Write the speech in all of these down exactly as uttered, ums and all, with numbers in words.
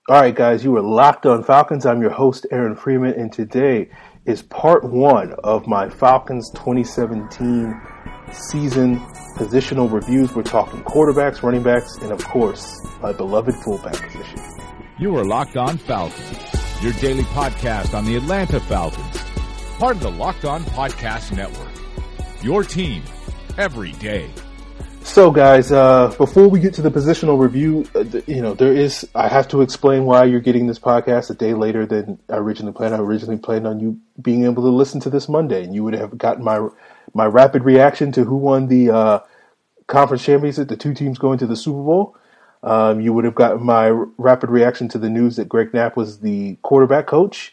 All right, guys, you are locked on Falcons. I'm your host, Aaron Freeman, and today is part one of my Falcons twenty seventeen season positional reviews. We're talking quarterbacks, running backs, and of course, my beloved fullback position. You are Locked On Falcons, your daily podcast on the Atlanta Falcons, part of the Locked On Podcast Network. Your team every day. So, guys, uh, before we get to the positional review, uh, you know, there is, I have to explain why you're getting this podcast a day later than I originally planned. I originally planned on you being able to listen to this Monday, and you would have gotten my my rapid reaction to who won the uh, conference championship, the two teams going to the Super Bowl. Um, you would have gotten my rapid reaction to the news that Greg Knapp was the quarterback coach.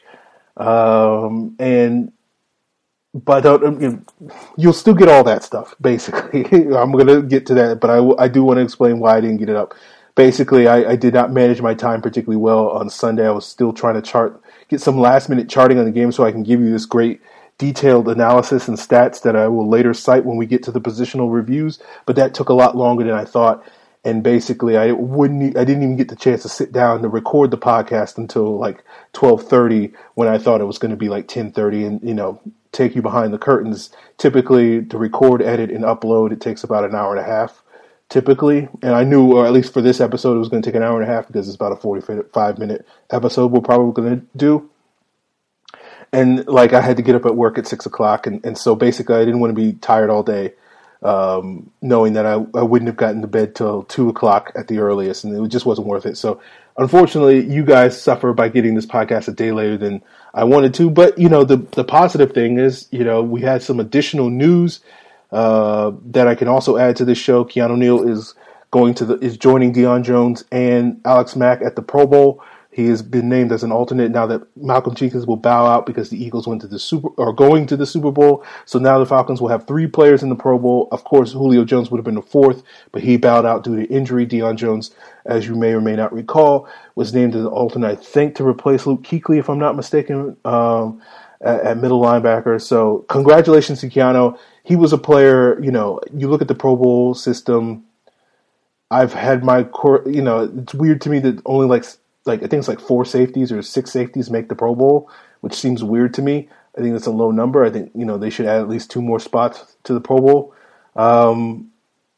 Um, and But uh, you'll still get all that stuff, basically. I'm going to get to that, but I, I do want to explain why I didn't get it up. Basically, I, I did not manage my time particularly well on Sunday. I was still trying to chart, get some last-minute charting on the game so I can give you this great detailed analysis and stats that I will later cite when we get to the positional reviews, but that took a lot longer than I thought. And basically, I wouldn't. I didn't even get the chance to sit down to record the podcast until like twelve thirty, when I thought it was going to be like ten thirty, and you know, take you behind the curtains. Typically, to record, edit, and upload, it takes about an hour and a half. Typically, and I knew, or at least for this episode, it was going to take an hour and a half because it's about a forty-five minute episode we're probably going to do. And like, I had to get up at work at six o'clock, and, and so basically, I didn't want to be tired all day. Um, knowing that I, I wouldn't have gotten to bed till two o'clock at the earliest, and it just wasn't worth it. So, unfortunately, you guys suffer by getting this podcast a day later than I wanted to. But, you know, the the positive thing is, you know, we had some additional news uh, that I can also add to this show. Keanu Neal is going to the is joining Deion Jones and Alex Mack at the Pro Bowl. He has been named as an alternate now that Malcolm Jenkins will bow out because the Eagles went to the Super or going to the Super Bowl. So now the Falcons will have three players in the Pro Bowl. Of course, Julio Jones would have been the fourth, but he bowed out due to injury. Deion Jones, as you may or may not recall, was named as an alternate, I think, to replace Luke Kuechly, if I'm not mistaken, um, at, at middle linebacker. So congratulations to Keanu. He was a player. You know, you look at the Pro Bowl system. I've had my core. You know, it's weird to me that only like. Like I think it's like four safeties or six safeties make the Pro Bowl, which seems weird to me. I think that's a low number. I think, you know, they should add at least two more spots to the Pro Bowl. Um,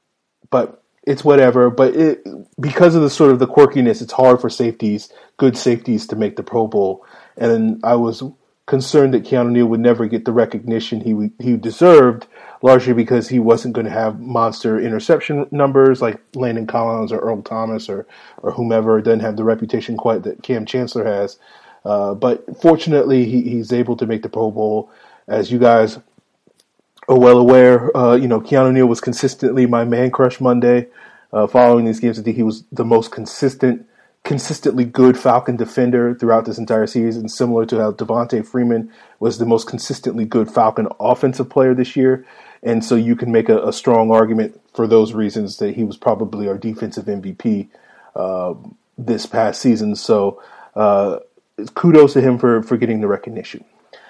but it's whatever. But it, because of the sort of the quirkiness, it's hard for safeties, good safeties, to make the Pro Bowl. And I was concerned that Keanu Neal would never get the recognition he he deserved, largely because he wasn't going to have monster interception numbers like Landon Collins or Earl Thomas or or whomever. Doesn't have the reputation quite that Cam Chancellor has. Uh, but fortunately, he, he's able to make the Pro Bowl. As you guys are well aware, uh, you know, Keanu Neal was consistently my man crush Monday. Uh, following these games, I think he was the most consistent consistently good Falcon defender throughout this entire season, similar to how Devontae Freeman was the most consistently good Falcon offensive player this year. And so you can make a, a strong argument for those reasons that he was probably our defensive M V P uh, this past season. So uh, kudos to him for, for getting the recognition.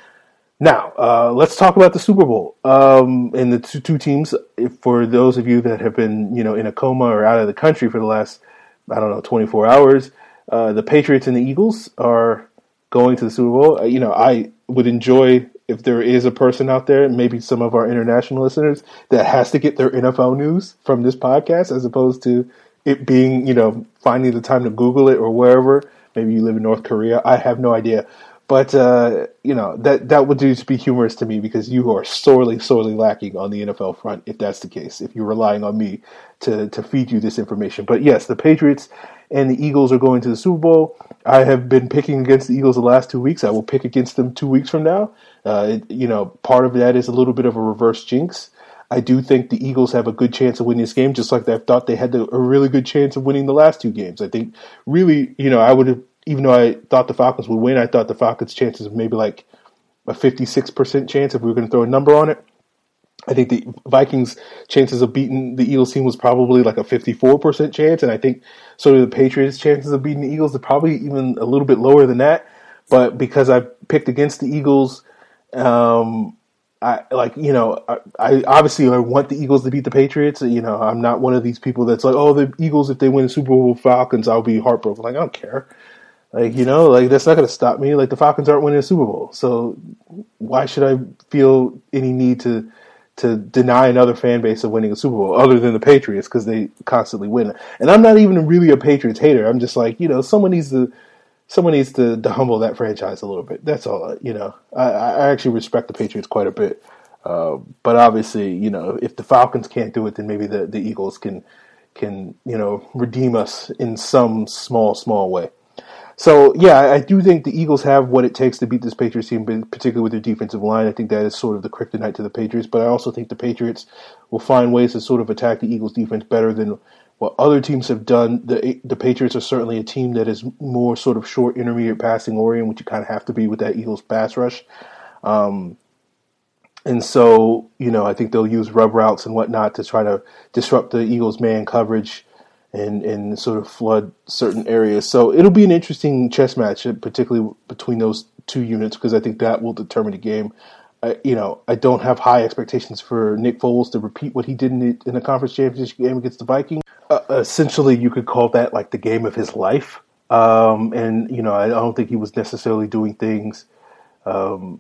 Now, uh, let's talk about the Super Bowl um, and the two, two teams. For those of you that have been, you know, in a coma or out of the country for the last I don't know, twenty-four hours. Uh, the Patriots and the Eagles are going to the Super Bowl. Uh, you know, I would enjoy if there is a person out there, maybe some of our international listeners, that has to get their N F L news from this podcast, as opposed to it being, you know, finding the time to Google it or wherever. Maybe you live in North Korea. I have no idea. But, uh, you know, that, that would just be humorous to me because you are sorely, sorely lacking on the N F L front, if that's the case, if you're relying on me to, to feed you this information. But, yes, the Patriots and the Eagles are going to the Super Bowl. I have been picking against the Eagles the last two weeks. I will pick against them two weeks from now. Uh, it, you know, part of that is a little bit of a reverse jinx. I do think the Eagles have a good chance of winning this game, just like I thought they had a really good chance of winning the last two games. I think really, you know, I would have, even though I thought the Falcons would win, I thought the Falcons' chances of maybe like a fifty-six percent chance if we were going to throw a number on it. I think the Vikings' chances of beating the Eagles team was probably like a fifty-four percent chance, and I think so the Patriots' chances of beating the Eagles are probably even a little bit lower than that. But because I picked against the Eagles, um, I like you know I, I obviously I want the Eagles to beat the Patriots. You know, I'm not one of these people that's like, oh, the Eagles, if they win the Super Bowl with Falcons, I'll be heartbroken. Like, I don't care. Like, you know, like that's not going to stop me. Like the Falcons aren't winning a Super Bowl, so why should I feel any need to to deny another fan base of winning a Super Bowl other than the Patriots because they constantly win? And I'm not even really a Patriots hater. I'm just like, you know, someone needs to someone needs to, to humble that franchise a little bit. That's all. You know, I, I actually respect the Patriots quite a bit, uh, but obviously, you know, if the Falcons can't do it, then maybe the, the Eagles can can you know redeem us in some small small way. So, yeah, I do think the Eagles have what it takes to beat this Patriots team, particularly with their defensive line. I think that is sort of the kryptonite to the Patriots, but I also think the Patriots will find ways to sort of attack the Eagles' defense better than what other teams have done. The the Patriots are certainly a team that is more sort of short, intermediate passing oriented, which you kind of have to be with that Eagles pass rush. Um, and so, you know, I think they'll use rub routes and whatnot to try to disrupt the Eagles' man coverage and, and sort of flood certain areas. So it'll be an interesting chess match, particularly between those two units, because I think that will determine the game. I, you know, I don't have high expectations for Nick Foles to repeat what he did in the, in the conference championship game against the Vikings. Uh, essentially, you could call that like the game of his life. Um, and, you know, I don't think he was necessarily doing things um,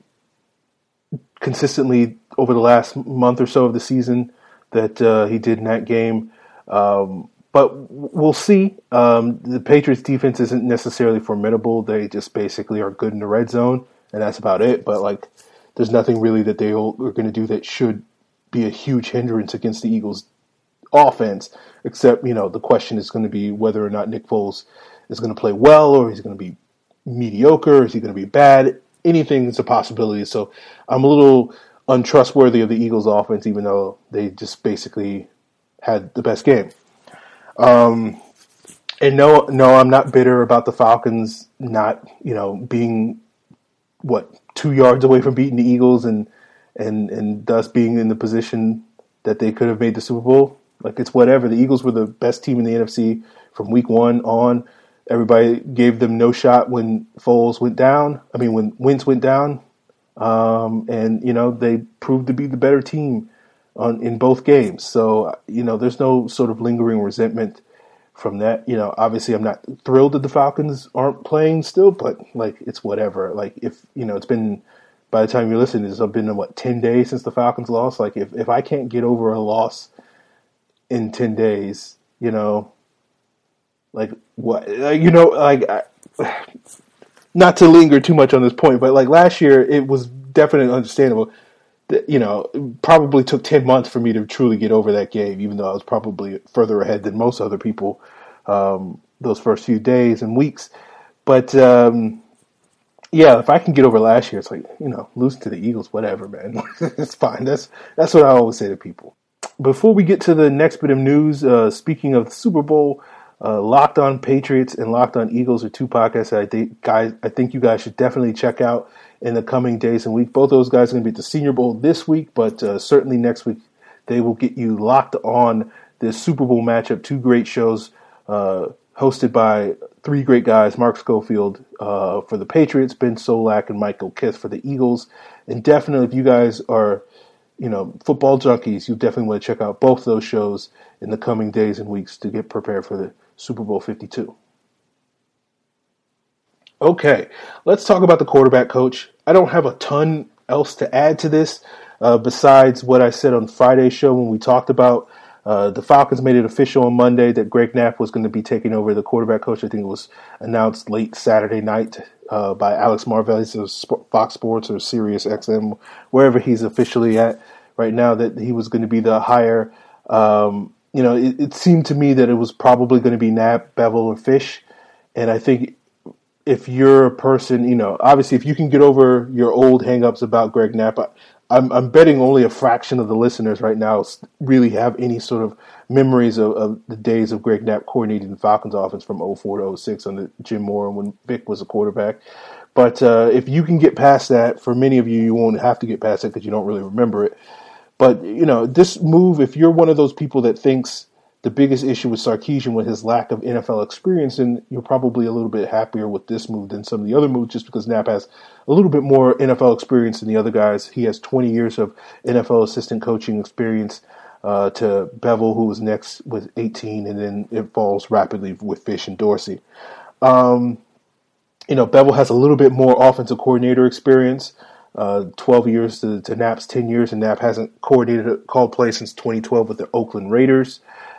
consistently over the last month or so of the season that uh, he did in that game. Um, But we'll see. Um, the Patriots' defense isn't necessarily formidable. They just basically are good in the red zone, and that's about it. But, like, there's nothing really that they are going to do that should be a huge hindrance against the Eagles' offense, except, you know, the question is going to be whether or not Nick Foles is going to play well, or he's going to be mediocre, or is he going to be bad. Anything is a possibility. So I'm a little untrustworthy of the Eagles' offense, even though they just basically had the best game. Um, and no, no, I'm not bitter about the Falcons not, you know, being what two yards away from beating the Eagles and and and thus being in the position that they could have made the Super Bowl. Like, it's whatever. The Eagles were the best team in the N F C from week one on. Everybody gave them no shot when Foles went down. I mean, when Wentz went down, um, and you know they proved to be the better team on in both games. So, you know, there's no sort of lingering resentment from that. You know, obviously I'm not thrilled that the Falcons aren't playing still, but, like, it's whatever. Like, if, you know, it's been, by the time you're listening, it's been, what, ten days since the Falcons lost? Like, if, if I can't get over a loss in ten days, you know, like, what, like, you know, like, I, not to linger too much on this point, but, like, last year it was definitely understandable. You know, it probably took ten months for me to truly get over that game, even though I was probably further ahead than most other people um, those first few days and weeks. But, um, yeah, if I can get over last year, it's like, you know, losing to the Eagles, whatever, man. It's fine. That's that's what I always say to people. Before we get to the next bit of news, uh, speaking of the Super Bowl, uh, Locked On Patriots and Locked On Eagles are two podcasts that I think, guys, I think you guys should definitely check out in the coming days and weeks. Both those guys are going to be at the Senior Bowl this week, but uh, certainly next week they will get you locked on this Super Bowl matchup. Two great shows uh, hosted by three great guys, Mark Schofield uh, for the Patriots, Ben Solak, and Michael Kith for the Eagles. And definitely, if you guys are, you know, football junkies, you definitely want to check out both of those shows in the coming days and weeks to get prepared for the Super Bowl fifty-two. Okay, let's talk about the quarterback coach. I don't have a ton else to add to this uh, besides what I said on Friday's show when we talked about uh, the Falcons made it official on Monday that Greg Knapp was going to be taking over the quarterback coach. I think it was announced late Saturday night uh, by Alex Marvez of Fox Sports or Sirius X M, wherever he's officially at right now, that he was going to be the hire. Um, you know, it, it seemed to me that it was probably going to be Knapp, Bevel, or Fish, and I think if you're a person, you know, obviously if you can get over your old hangups about Greg Knapp, I, I'm, I'm betting only a fraction of the listeners right now really have any sort of memories of, of the days of Greg Knapp coordinating the Falcons offense from oh four to oh six under Jim Moore when Vic was a quarterback. But uh, if you can get past that, for many of you, you won't have to get past it because you don't really remember it. But, you know, this move, if you're one of those people that thinks the biggest issue with Sarkisian was his lack of N F L experience, and you're probably a little bit happier with this move than some of the other moves just because Knapp has a little bit more N F L experience than the other guys. He has twenty years of N F L assistant coaching experience uh, to Bevel, who was next with eighteen, and then it falls rapidly with Fish and Dorsey. Um, you know, Bevel has a little bit more offensive coordinator experience. Uh, twelve years to, to Knapp's ten years, and Knapp hasn't coordinated a called play since twenty twelve with the Oakland Raiders.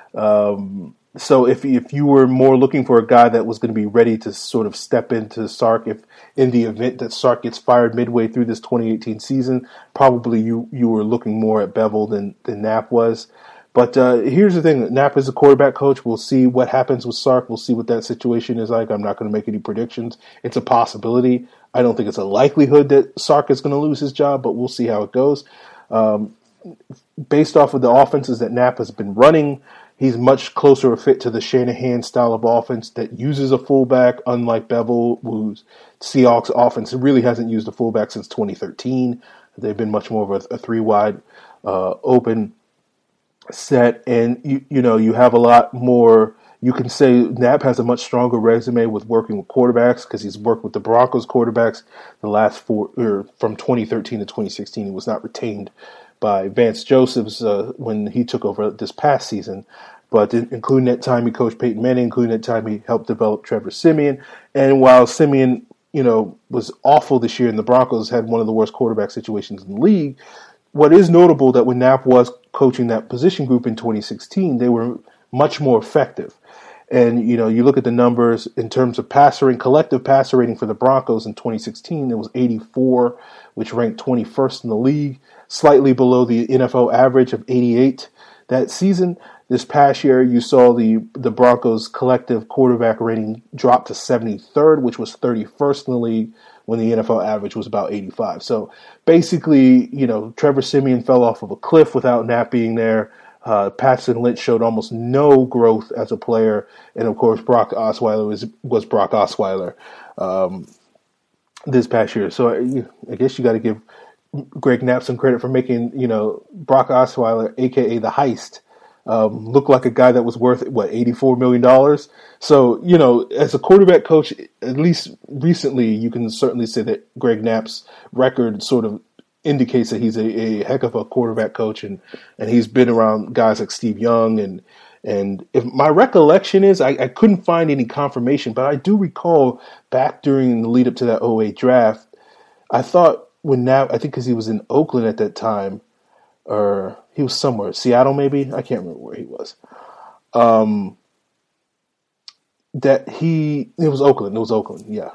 Um, so if if you were more looking for a guy that was going to be ready to sort of step into Sark, if in the event that Sark gets fired midway through this twenty eighteen season, probably you you were looking more at Bevel than than Knapp was. But uh, here's the thing: Knapp is a quarterback coach. We'll see what happens with Sark. We'll see what that situation is like. I'm not going to make any predictions. It's a possibility. I don't think it's a likelihood that Sark is going to lose his job, but we'll see how it goes. Um, based off of the offenses that Knapp has been running, he's much closer a fit to the Shanahan style of offense that uses a fullback, unlike Bevel, whose Seahawks offense really hasn't used a fullback since twenty thirteen. They've been much more of a, a three-wide uh, open set, and you you know you have a lot more. You can say Knapp has a much stronger resume with working with quarterbacks because he's worked with the Broncos quarterbacks the last four, or from twenty thirteen to twenty sixteen. He was not retained by Vance Josephs uh, when he took over this past season, but including that time he coached Peyton Manning, including that time he helped develop Trevor Siemian. And while Siemian, you know, was awful this year, and the Broncos had one of the worst quarterback situations in the league, what is notable that when Knapp was coaching that position group in twenty sixteen, they were much more effective. And, you know, you look at the numbers in terms of passer rating, collective passer rating for the Broncos in twenty sixteen, it was eighty-four, which ranked twenty-first in the league, slightly below the N F L average of eighty-eight that season. This past year, you saw the, the Broncos' collective quarterback rating drop to seventy-third, which was thirty-first in the league, when the N F L average was about eighty-five. So basically, you know, Trevor Siemian fell off of a cliff without Knapp being there. Uh, Paxton Lynch showed almost no growth as a player. And, of course, Brock Osweiler was, was Brock Osweiler um, this past year. So I, I guess you got to give Greg Knapp some credit for making, you know, Brock Osweiler, a k a the Heist, um, look like a guy that was worth, what, eighty-four million dollars? So, you know, as a quarterback coach, at least recently, you can certainly say that Greg Knapp's record sort of indicates that he's a, a heck of a quarterback coach, and, and he's been around guys like Steve Young. And and if my recollection is, I, I couldn't find any confirmation, but I do recall back during the lead up to that oh eight draft, I thought when Knapp, I think because he was in Oakland at that time, or he was somewhere, Seattle maybe, I can't remember where he was, um, that he, it was Oakland, it was Oakland, yeah.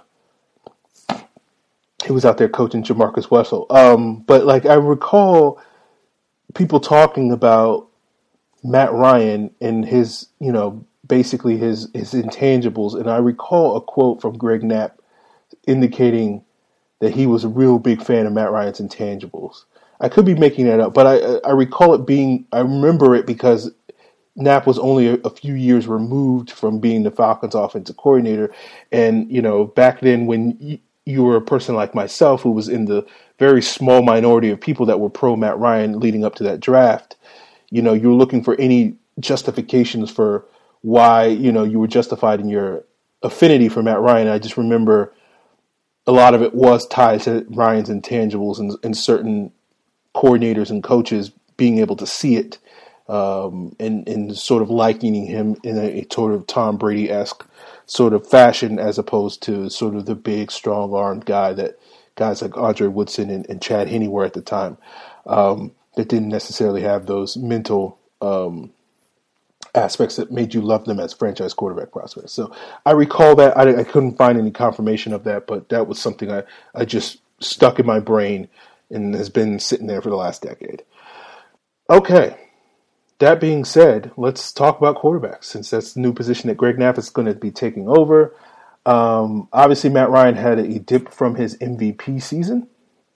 He was out there coaching Jamarcus Russell. Um, but like I recall people talking about Matt Ryan and his, you know, basically his, his intangibles. And I recall a quote from Greg Knapp indicating that he was a real big fan of Matt Ryan's intangibles. I could be making that up, but I, I recall it being, I remember it because Knapp was only a, a few years removed from being the Falcons offensive coordinator. And, you know, back then when you, you were a person like myself who was in the very small minority of people that were pro Matt Ryan leading up to that draft, you know, you were looking for any justifications for why, you know, you were justified in your affinity for Matt Ryan. I just remember a lot of it was tied to Ryan's intangibles and, and certain coordinators and coaches being able to see it um, and, and sort of likening him in a, a sort of Tom Brady-esque sort of fashion, as opposed to sort of the big, strong-armed guy that guys like Andre Woodson and, and Chad Henne were at the time, um, that didn't necessarily have those mental um, aspects that made you love them as franchise quarterback prospects. So I recall that. I, I couldn't find any confirmation of that, but that was something I, I just stuck in my brain and has been sitting there for the last decade. Okay. That being said, let's talk about quarterbacks, since that's the new position that Greg Knapp is going to be taking over. Um, obviously, Matt Ryan had a dip from his M V P season.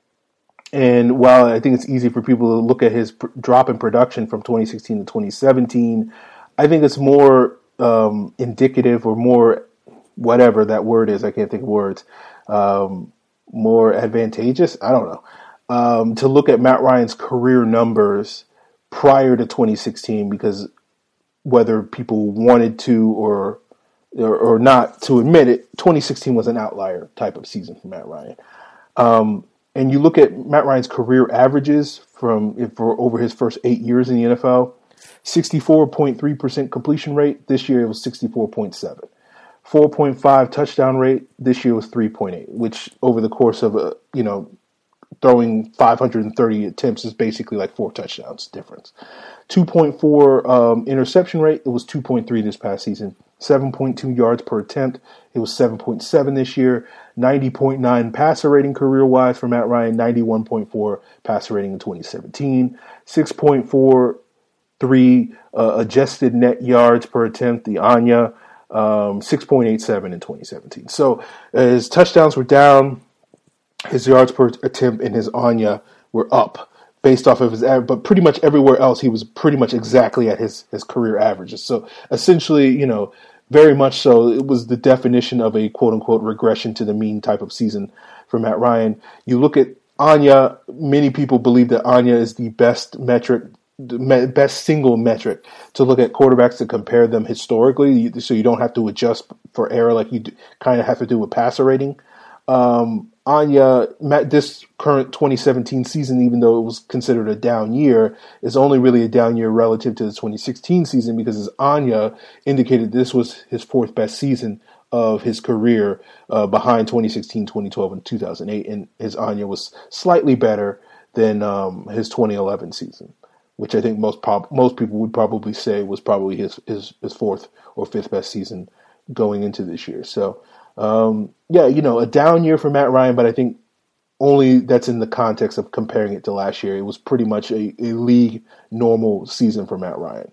And while I think it's easy for people to look at his pr- drop in production from twenty sixteen to twenty seventeen, I think it's more um, indicative or more, whatever that word is, I can't think of words, um, more advantageous, I don't know, um, to look at Matt Ryan's career numbers prior to twenty sixteen, because whether people wanted to or, or or not to admit it, twenty sixteen was an outlier type of season for Matt Ryan. Um, and you look at Matt Ryan's career averages from for over his first eight years in the N F L, sixty-four point three percent completion rate. This year it was sixty-four point seven. four point five touchdown rate. This year was three point eight, which over the course of a, you know, throwing five hundred thirty attempts is basically like four touchdowns difference. two point four um, interception rate. It was two point three this past season. seven point two yards per attempt. It was seven point seven this year. ninety point nine passer rating career-wise for Matt Ryan. ninety-one point four passer rating in twenty seventeen. six point four three uh, adjusted net yards per attempt, the A N Y A. Um, six point eight seven in twenty seventeen. So uh, his touchdowns were down. His yards per attempt and his A N Y A were up based off of his average, but pretty much everywhere else he was pretty much exactly at his, his career averages. So essentially, you know, very much so, it was the definition of a quote-unquote regression to the mean type of season for Matt Ryan. You look at A N Y A, many people believe that A N Y A is the best metric, the best single metric to look at quarterbacks to compare them historically, so you don't have to adjust for error like you kind of have to do with passer rating. Um, A N Y A, this current twenty seventeen season, even though it was considered a down year, is only really a down year relative to the twenty sixteen season because his A N Y A indicated this was his fourth best season of his career uh, behind twenty sixteen, twenty twelve, and two thousand eight, and his A N Y A was slightly better than um, his twenty eleven season, which I think most prob- most people would probably say was probably his, his, his fourth or fifth best season going into this year. So, Um, yeah, you know, a down year for Matt Ryan, but I think only that's in the context of comparing it to last year. It was pretty much a, a league normal season for Matt Ryan.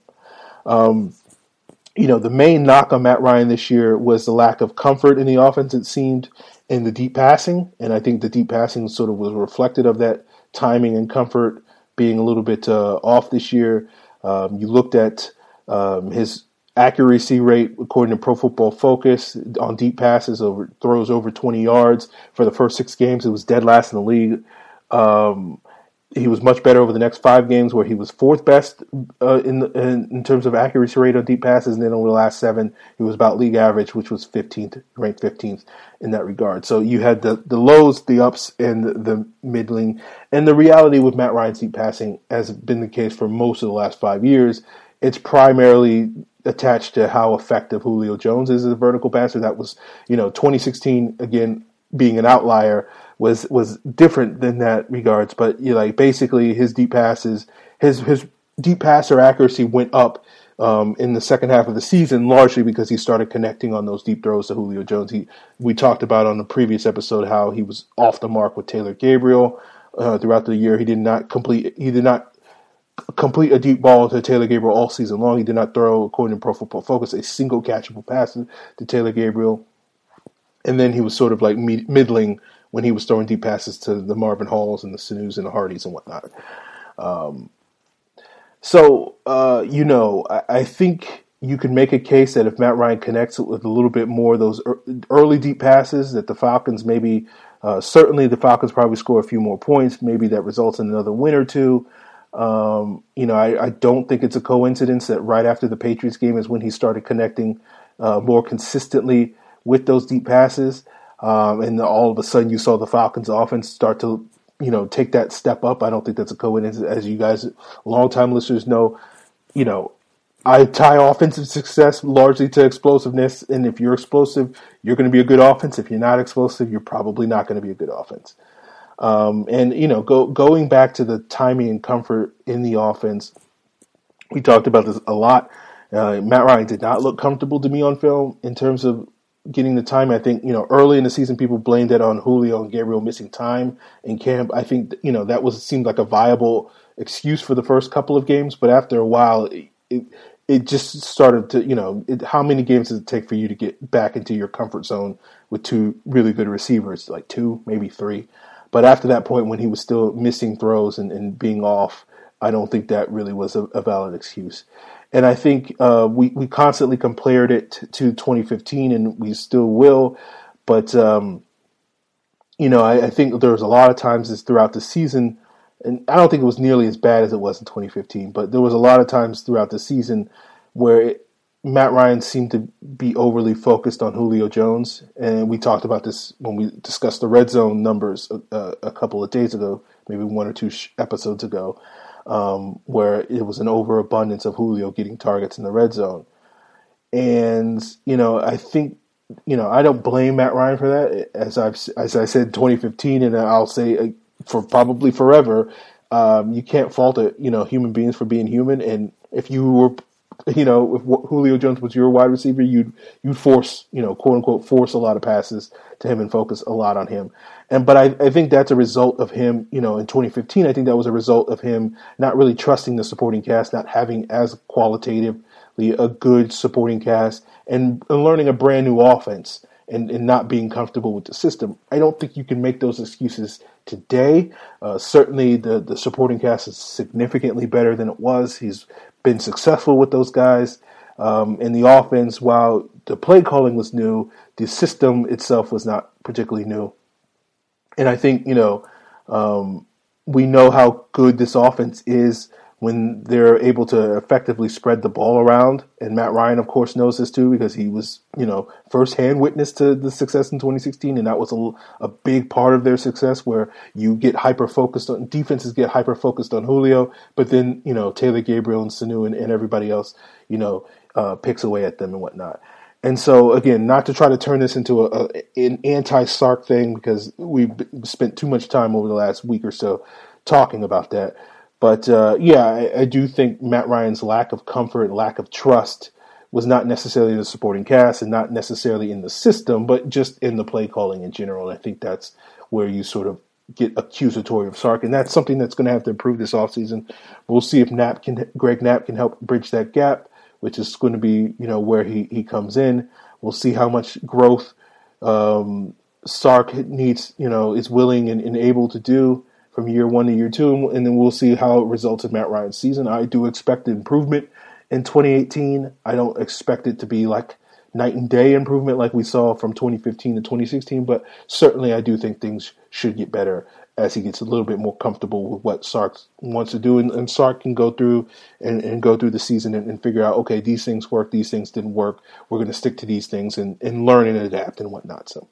Um, you know, the main knock on Matt Ryan this year was the lack of comfort in the offense, it seemed, in the deep passing. And I think the deep passing sort of was reflected of that timing and comfort being a little bit uh, off this year. Um, you looked at um, his accuracy rate, according to Pro Football Focus, on deep passes, over throws over twenty yards. For the first six games, it was dead last in the league. Um, he was much better over the next five games, where he was fourth best uh, in, the, in in terms of accuracy rate on deep passes. And then over the last seven, he was about league average, which was fifteenth, ranked fifteenth in that regard. So you had the, the lows, the ups, and the, the middling. And the reality with Matt Ryan's deep passing, as has been the case for most of the last five years, it's primarily attached to how effective Julio Jones is as a vertical passer. That was, you know, twenty sixteen, again, being an outlier, was was different than that regards. But, you know, like basically his deep passes, his his deep passer accuracy went up um, in the second half of the season, largely because he started connecting on those deep throws to Julio Jones. He, we talked about on the previous episode how he was off the mark with Taylor Gabriel uh, throughout the year. He did not complete. He did not. complete a deep ball to Taylor Gabriel all season long. He did not throw, according to Pro Football Focus, a single catchable pass to Taylor Gabriel. And then he was sort of like middling when he was throwing deep passes to the Marvin Halls and the Sanus and the Hardys and whatnot. Um, so, uh, you know, I, I think you could make a case that if Matt Ryan connects with a little bit more of those early deep passes, that the Falcons maybe, uh, certainly the Falcons probably score a few more points. Maybe that results in another win or two. Um, you know, I, I don't think it's a coincidence that right after the Patriots game is when he started connecting uh, more consistently with those deep passes. Um, and all of a sudden you saw the Falcons offense start to, you know, take that step up. I don't think that's a coincidence. As you guys, longtime listeners know, you know, I tie offensive success largely to explosiveness. And if you're explosive, you're going to be a good offense. If you're not explosive, you're probably not going to be a good offense. Um, and, you know, go, going back to the timing and comfort in the offense, we talked about this a lot. Uh, Matt Ryan did not look comfortable to me on film in terms of getting the time. I think, you know, early in the season, people blamed it on Julio and Gabriel missing time in camp. I think, you know, that was seemed like a viable excuse for the first couple of games. But after a while, it, it, it just started to, you know, it, how many games does it take for you to get back into your comfort zone with two really good receivers, like two, maybe three? But after that point, when he was still missing throws and, and being off, I don't think that really was a, a valid excuse. And I think uh, we, we constantly compared it to twenty fifteen, and we still will. But, um, you know, I, I think there was a lot of times throughout the season, and I don't think it was nearly as bad as it was in twenty fifteen, but there was a lot of times throughout the season where it, Matt Ryan seemed to be overly focused on Julio Jones. And we talked about this when we discussed the red zone numbers a, a couple of days ago, maybe one or two sh- episodes ago, um, where it was an overabundance of Julio getting targets in the red zone. And, you know, I think you know, I don't blame Matt Ryan for that. As I've as I said in twenty fifteen, and I'll say for probably forever, um, you can't fault it, you know, human beings for being human. And if you were, you know, if Julio Jones was your wide receiver, you'd you'd force, you know, quote unquote, force a lot of passes to him and focus a lot on him. And but I, I think that's a result of him, you know, in twenty fifteen. I think that was a result of him not really trusting the supporting cast, not having as qualitatively a good supporting cast, and, and learning a brand new offense and, and not being comfortable with the system. I don't think you can make those excuses today. Uh, certainly, the the supporting cast is significantly better than it was. He's been successful with those guys. Um, and the offense, while the play calling was new, the system itself was not particularly new. And I think, you know, um, we know how good this offense is when they're able to effectively spread the ball around. And Matt Ryan, of course, knows this too because he was, you know, firsthand witness to the success in twenty sixteen. And that was a, a big part of their success where you get hyper-focused on, defenses get hyper-focused on Julio, but then, you know, Taylor Gabriel and Sanu and, and everybody else, you know, uh, picks away at them and whatnot. And so, again, not to try to turn this into a, a, an anti-Sark thing because we've spent too much time over the last week or so talking about that. But, uh, yeah, I, I do think Matt Ryan's lack of comfort, lack of trust was not necessarily in the supporting cast and not necessarily in the system, but just in the play calling in general. And I think that's where you sort of get accusatory of Sark. And that's something that's going to have to improve this offseason. We'll see if Knapp can, Greg Knapp can help bridge that gap, which is going to be, you know, where he, he comes in. We'll see how much growth um, Sark needs, you know, is willing and, and able to do from year one to year two, and then we'll see how it results in Matt Ryan's season. I do expect improvement in twenty eighteen. I don't expect it to be like night and day improvement like we saw from twenty fifteen to twenty sixteen, but certainly I do think things should get better as he gets a little bit more comfortable with what Sark wants to do, and, and Sark can go through and, and go through the season and, and figure out, okay, these things work, these things didn't work, we're going to stick to these things and, and learn and adapt and whatnot. So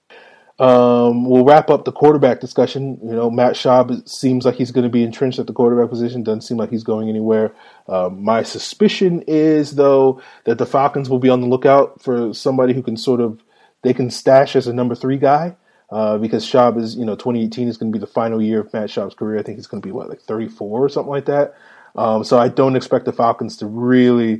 um, we'll wrap up the quarterback discussion. You know, Matt Schaub seems like he's going to be entrenched at the quarterback position, doesn't seem like he's going anywhere. Um, my suspicion is, though, that the Falcons will be on the lookout for somebody who can sort of, they can stash as a number three guy. Uh, because Schaub is, you know, twenty eighteen is going to be the final year of Matt Schaub's career. I think he's going to be, what, like thirty-four or something like that. Um, so I don't expect the Falcons to really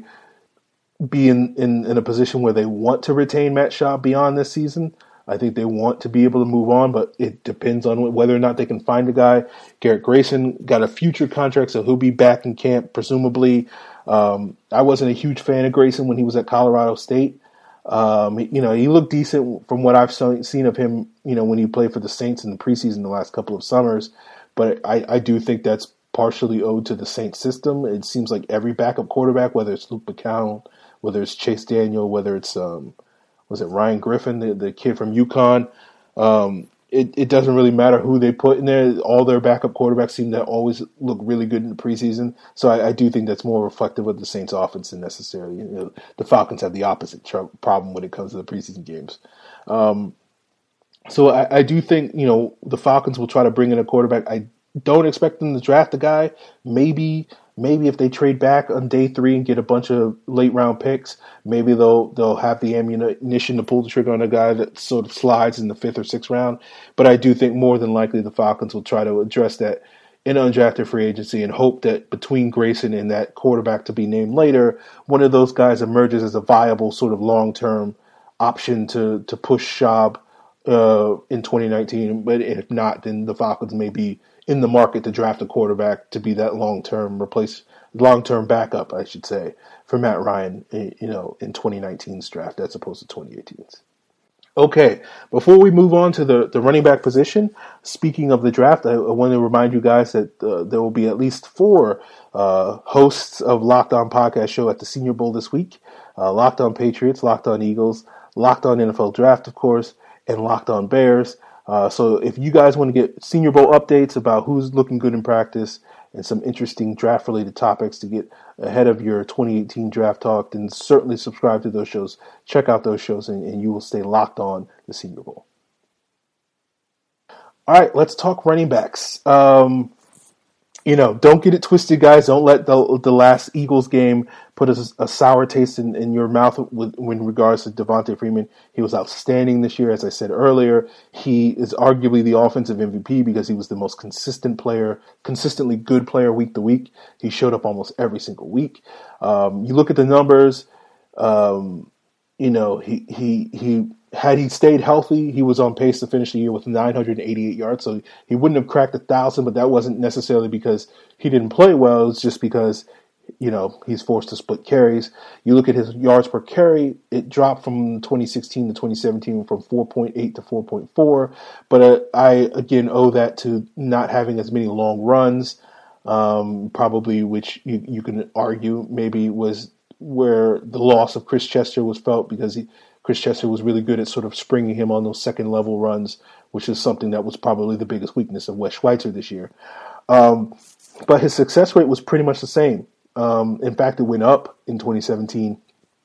be in, in, in a position where they want to retain Matt Schaub beyond this season. I think they want to be able to move on, but it depends on whether or not they can find a guy. Garrett Grayson got a future contract, so he'll be back in camp, presumably. Um, I wasn't a huge fan of Grayson when he was at Colorado State. Um, you know, he looked decent from what I've seen of him, you know, when he played for the Saints in the preseason the last couple of summers. But I, I do think that's partially owed to the Saints system. It seems like every backup quarterback, whether it's Luke McCown, whether it's Chase Daniel, whether it's, um, was it Ryan Griffin, the, the kid from UConn, um, it, it doesn't really matter who they put in there. All their backup quarterbacks seem to always look really good in the preseason. So I, I do think that's more reflective of the Saints' offense than necessarily. You know, the Falcons have the opposite tr- problem when it comes to the preseason games. Um, so I, I do think, you know, the Falcons will try to bring in a quarterback. I don't expect them to draft a guy. Maybe maybe if they trade back on day three and get a bunch of late round picks, maybe they'll they'll have the ammunition to pull the trigger on a guy that sort of slides in the fifth or sixth round. But I do think more than likely the Falcons will try to address that in undrafted free agency and hope that between Grayson and that quarterback to be named later, one of those guys emerges as a viable sort of long term option to to push Schaub uh, in twenty nineteen. But if not, then the Falcons may be in the market to draft a quarterback to be that long-term replace, long-term backup, I should say, for Matt Ryan, you know, in twenty nineteen's draft as opposed to twenty eighteen's. Okay, before we move on to the, the running back position, speaking of the draft, I, I want to remind you guys that uh, there will be at least four uh, hosts of Locked On Podcast Show at the Senior Bowl this week. Uh, Locked On Patriots, Locked On Eagles, Locked On N F L Draft, of course, and Locked On Bears. Uh, so if you guys want to get Senior Bowl updates about who's looking good in practice and some interesting draft-related topics to get ahead of your twenty eighteen draft talk, then certainly subscribe to those shows. Check out those shows, and, and you will stay locked on the Senior Bowl. All right, let's talk running backs. Um, you know, don't get it twisted, guys. Don't let the the last Eagles game put a, a sour taste in, in your mouth with, in regards to Devonta Freeman. He was outstanding this year, as I said earlier. He is arguably the offensive M V P because he was the most consistent player, consistently good player week to week. He showed up almost every single week. Um, you look at the numbers. Um, you know, he he he. Had he stayed healthy, he was on pace to finish the year with nine hundred eighty-eight yards. So he wouldn't have cracked a thousand, but that wasn't necessarily because he didn't play well. It was just because, you know, he's forced to split carries. You look at his yards per carry, it dropped from twenty sixteen to twenty seventeen from four point eight to four point four. But uh, I, again, owe that to not having as many long runs, um, probably, which you, you can argue maybe was where the loss of Chris Chester was felt because he, Chris Chester was really good at sort of springing him on those second level runs, which is something that was probably the biggest weakness of Wes Schweitzer this year. Um, but his success rate was pretty much the same. Um, in fact, it went up in twenty seventeen.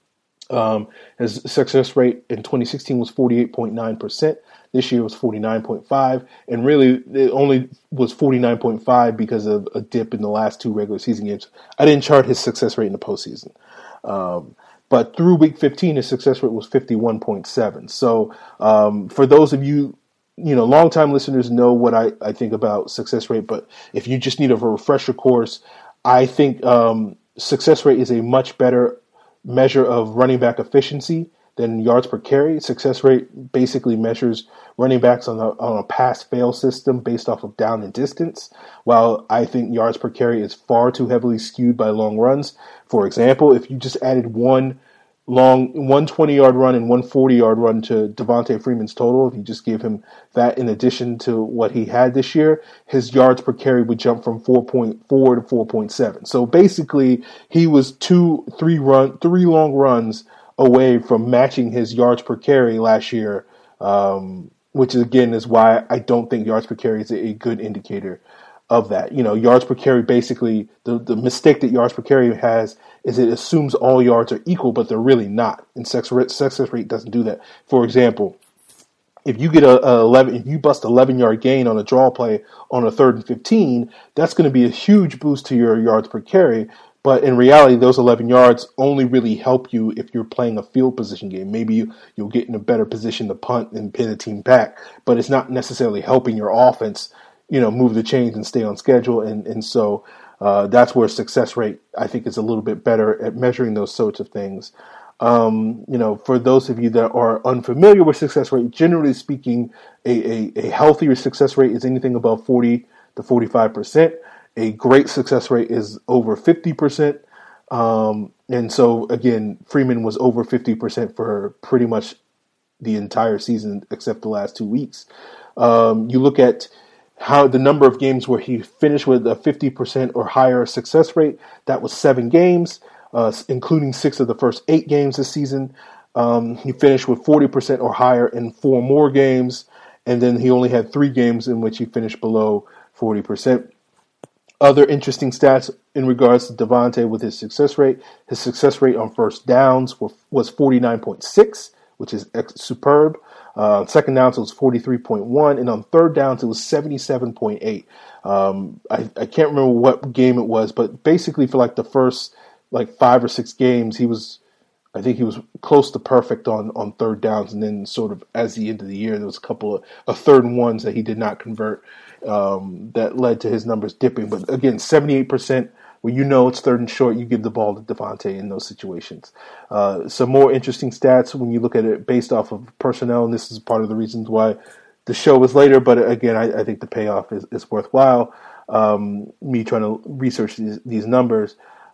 Um, his success rate in twenty sixteen was forty-eight point nine percent. This year was forty-nine point five, and really it only was forty-nine point five because of a dip in the last two regular season games. I didn't chart his success rate in the postseason. Um, But through week fifteen, his success rate was fifty-one point seven. So um, for those of you, you know, longtime listeners know what I, I think about success rate. But if you just need a refresher course, I think um, success rate is a much better measure of running back efficiency than yards per carry. Success rate basically measures running backs on a, on a pass-fail system based off of down and distance, while I think yards per carry is far too heavily skewed by long runs. For example, if you just added one long, one twenty-yard run and one forty-yard run to Devonta Freeman's total, if you just gave him that in addition to what he had this year, his yards per carry would jump from four point four to four point seven. So basically, he was two, three run, three long runs away from matching his yards per carry last year, um, which again is why I don't think yards per carry is a, a good indicator of that. You know, yards per carry, basically, the, the mistake that yards per carry has is it assumes all yards are equal, but they're really not. And success rate, success rate doesn't do that. For example, if you get a, a eleven, if you bust eleven yard gain on a draw play on a third and fifteen, that's going to be a huge boost to your yards per carry. But in reality, those eleven yards only really help you if you're playing a field position game. Maybe you, you'll get in a better position to punt and pin a team back, but it's not necessarily helping your offense, you know, move the chains and stay on schedule. And, and so uh, that's where success rate, I think, is a little bit better at measuring those sorts of things. Um, you know, for those of you that are unfamiliar with success rate, generally speaking, a, a, a healthier success rate is anything above forty to forty-five percent. A great success rate is over fifty percent. Um, and so, again, Freeman was over fifty percent for pretty much the entire season except the last two weeks. Um, you look at how the number of games where he finished with a fifty percent or higher success rate, that was seven games, uh, including six of the first eight games this season. Um, he finished with forty percent or higher in four more games, and then he only had three games in which he finished below forty percent. Other interesting stats in regards to Devonta with his success rate. His success rate on first downs were, was forty-nine point six, which is superb. Uh, second downs, it was forty-three point one. And on third downs, it was seventy-seven point eight. Um, I, I can't remember what game it was, but basically for like the first like five or six games, he was, I think he was close to perfect on, on third downs. And then sort of as the end of the year, there was a couple of a third and ones that he did not convert. Um, that led to his numbers dipping. But again, seventy-eight percent, when you know it's third and short, you give the ball to Devonta in those situations. Uh, some more interesting stats when you look at it based off of personnel, and this is part of the reasons why the show was later, but again, I, I think the payoff is, is worthwhile. Um, me trying to research these, these numbers.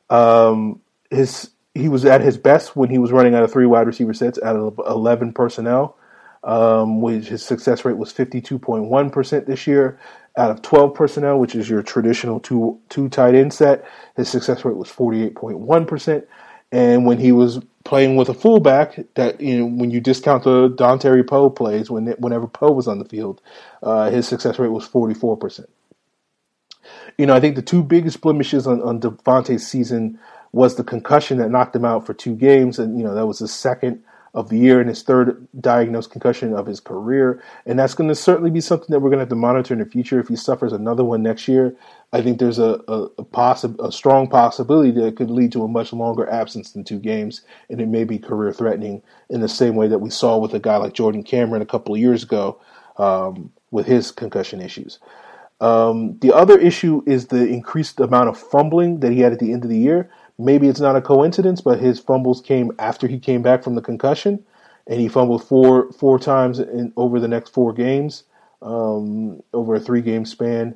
Um, his He was at his best when he was running out of three wide receiver sets out of eleven personnel. Um, which his success rate was fifty-two point one percent this year. Out of twelve personnel, which is your traditional two two tight end set, his success rate was forty-eight point one percent. And when he was playing with a fullback, that you know, when you discount the Dontari Poe plays, when whenever Poe was on the field, uh, his success rate was forty-four percent. You know, I think the two biggest blemishes on, on Devonta's season was the concussion that knocked him out for two games, and you know that was the second of the year and his third diagnosed concussion of his career. And that's going to certainly be something that we're going to have to monitor in the future. If he suffers another one next year, I think there's a, a, a, possi- a strong possibility that it could lead to a much longer absence than two games, and it may be career threatening in the same way that we saw with a guy like Jordan Cameron a couple of years ago um, with his concussion issues. Um, the other issue is the increased amount of fumbling that he had at the end of the year. Maybe it's not a coincidence, but his fumbles came after he came back from the concussion, and he fumbled four four times in, over the next four games, um, over a three-game span.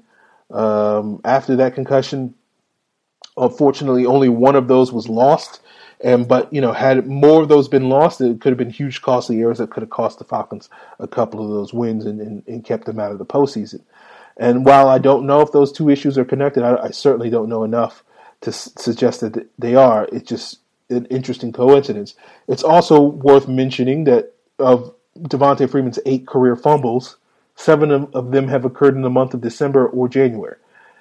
Um, after that concussion, unfortunately, only one of those was lost. And but you know, had more of those been lost, it could have been huge, costly errors that could have cost the Falcons a couple of those wins and, and, and kept them out of the postseason. And while I don't know if those two issues are connected, I, I certainly don't know enough to s- suggest that they are. It's just an interesting coincidence. It's also worth mentioning that of Devontae Freeman's eight career fumbles, seven of, of them have occurred in the month of December or January.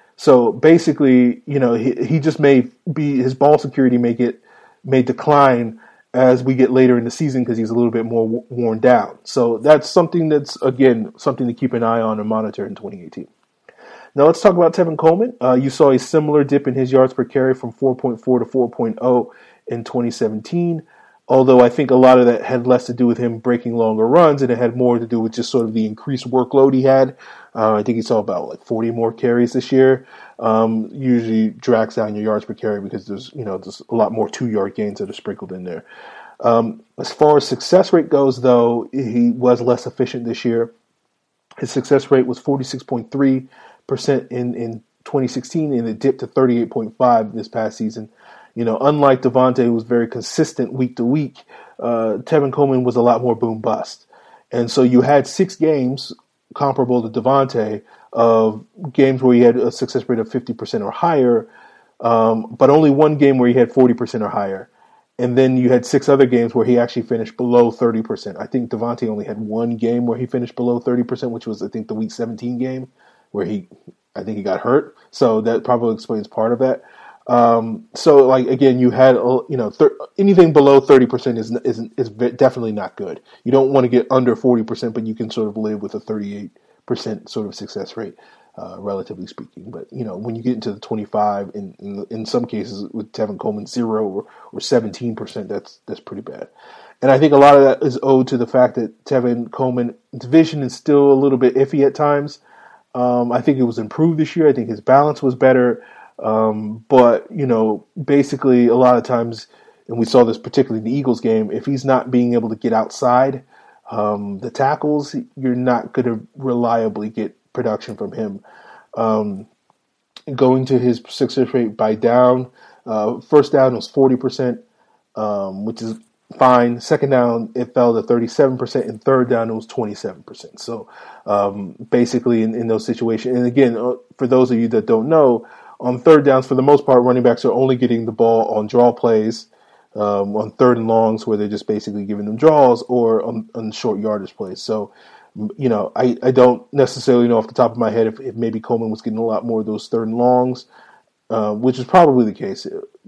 So basically, you know, he, he just may be, his ball security may get, may decline as we get later in the season because he's a little bit more w- worn down. So that's something that's, again, something to keep an eye on and monitor in twenty eighteen. Now let's talk about Tevin Coleman. Uh, you saw a similar dip in his yards per carry from four point four to four point oh in twenty seventeen, although I think a lot of that had less to do with him breaking longer runs and it had more to do with just sort of the increased workload he had. Uh, I think he saw about like forty more carries this year. Um, usually drags down your yards per carry because there's, you know, there's a lot more two-yard gains that are sprinkled in there. Um, as far as success rate goes, though, he was less efficient this year. His success rate was forty-six point three percent in, in twenty sixteen, and it dipped to thirty-eight point five this past season. You know, unlike Devontae, who was very consistent week to week, uh, Tevin Coleman was a lot more boom bust. And so you had six games comparable to Devontae of games where he had a success rate of fifty percent or higher, um, but only one game where he had forty percent or higher. And then you had six other games where he actually finished below thirty percent. I think Devontae only had one game where he finished below thirty percent, which was, I think, the week seventeen game where he, I think he got hurt. So that probably explains part of that. Um, so, like, again, you had, you know, thir- anything below thirty percent is, is is definitely not good. You don't want to get under forty percent, but you can sort of live with a thirty-eight percent sort of success rate, uh, relatively speaking. But, you know, when you get into the twenty-five, in, in, in some cases with Tevin Coleman, zero or, or seventeen percent, that's, that's pretty bad. And I think a lot of that is owed to the fact that Tevin Coleman's vision is still a little bit iffy at times. Um, I think it was improved this year. I think his balance was better. Um, but, you know, basically a lot of times, and we saw this particularly in the Eagles game, if he's not being able to get outside um, the tackles, you're not going to reliably get production from him. Um, going to his success rate by down, uh, first down was forty percent, um, which is fine. Second down, it fell to thirty-seven percent, and third down, it was twenty-seven percent. So um, basically in, in those situations, and again, uh, for those of you that don't know, on third downs, for the most part, running backs are only getting the ball on draw plays, um, on third and longs where they're just basically giving them draws, or on, on short yardage plays. So, you know, I, I don't necessarily know off the top of my head if, if maybe Coleman was getting a lot more of those third and longs, uh, which is probably the case.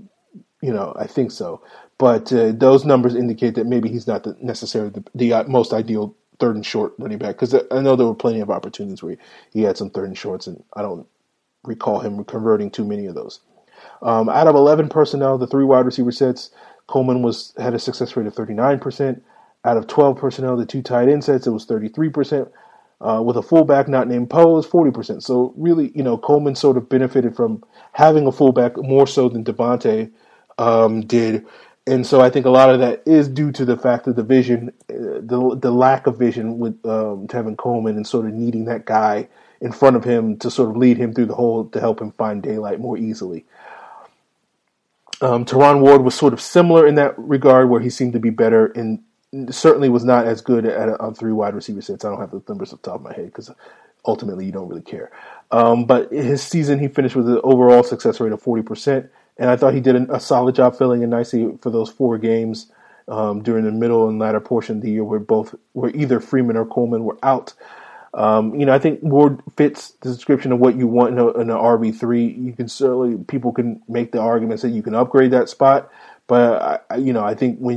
You know, I think so. But uh, those numbers indicate that maybe he's not the, necessarily the, the most ideal third and short running back, because I know there were plenty of opportunities where he, he had some third and shorts, and I don't recall him converting too many of those. Um, out of eleven personnel, the three wide receiver sets, Coleman was had a success rate of thirty-nine percent. Out of twelve personnel, the two tight end sets, it was thirty-three percent. Uh, with a fullback not named Poe, it was forty percent. So really, you know, Coleman sort of benefited from having a fullback more so than Devontae um, did. And so I think a lot of that is due to the fact that the vision, uh, the the lack of vision with um, Tevin Coleman, and sort of needing that guy in front of him to sort of lead him through the hole to help him find daylight more easily. Um, Teron Ward was sort of similar in that regard, where he seemed to be better and certainly was not as good at, at on three wide receiver sets. I don't have the numbers off the top of my head because ultimately you don't really care. Um, but his season, he finished with an overall success rate of forty percent, and I thought he did a, a solid job filling in nicely for those four games um, during the middle and latter portion of the year where both, where either Freeman or Coleman were out. Um, you know, I think Ward fits the description of what you want in, a, in an R B three. You can certainly, people can make the arguments that you can upgrade that spot, but I, you know, I think when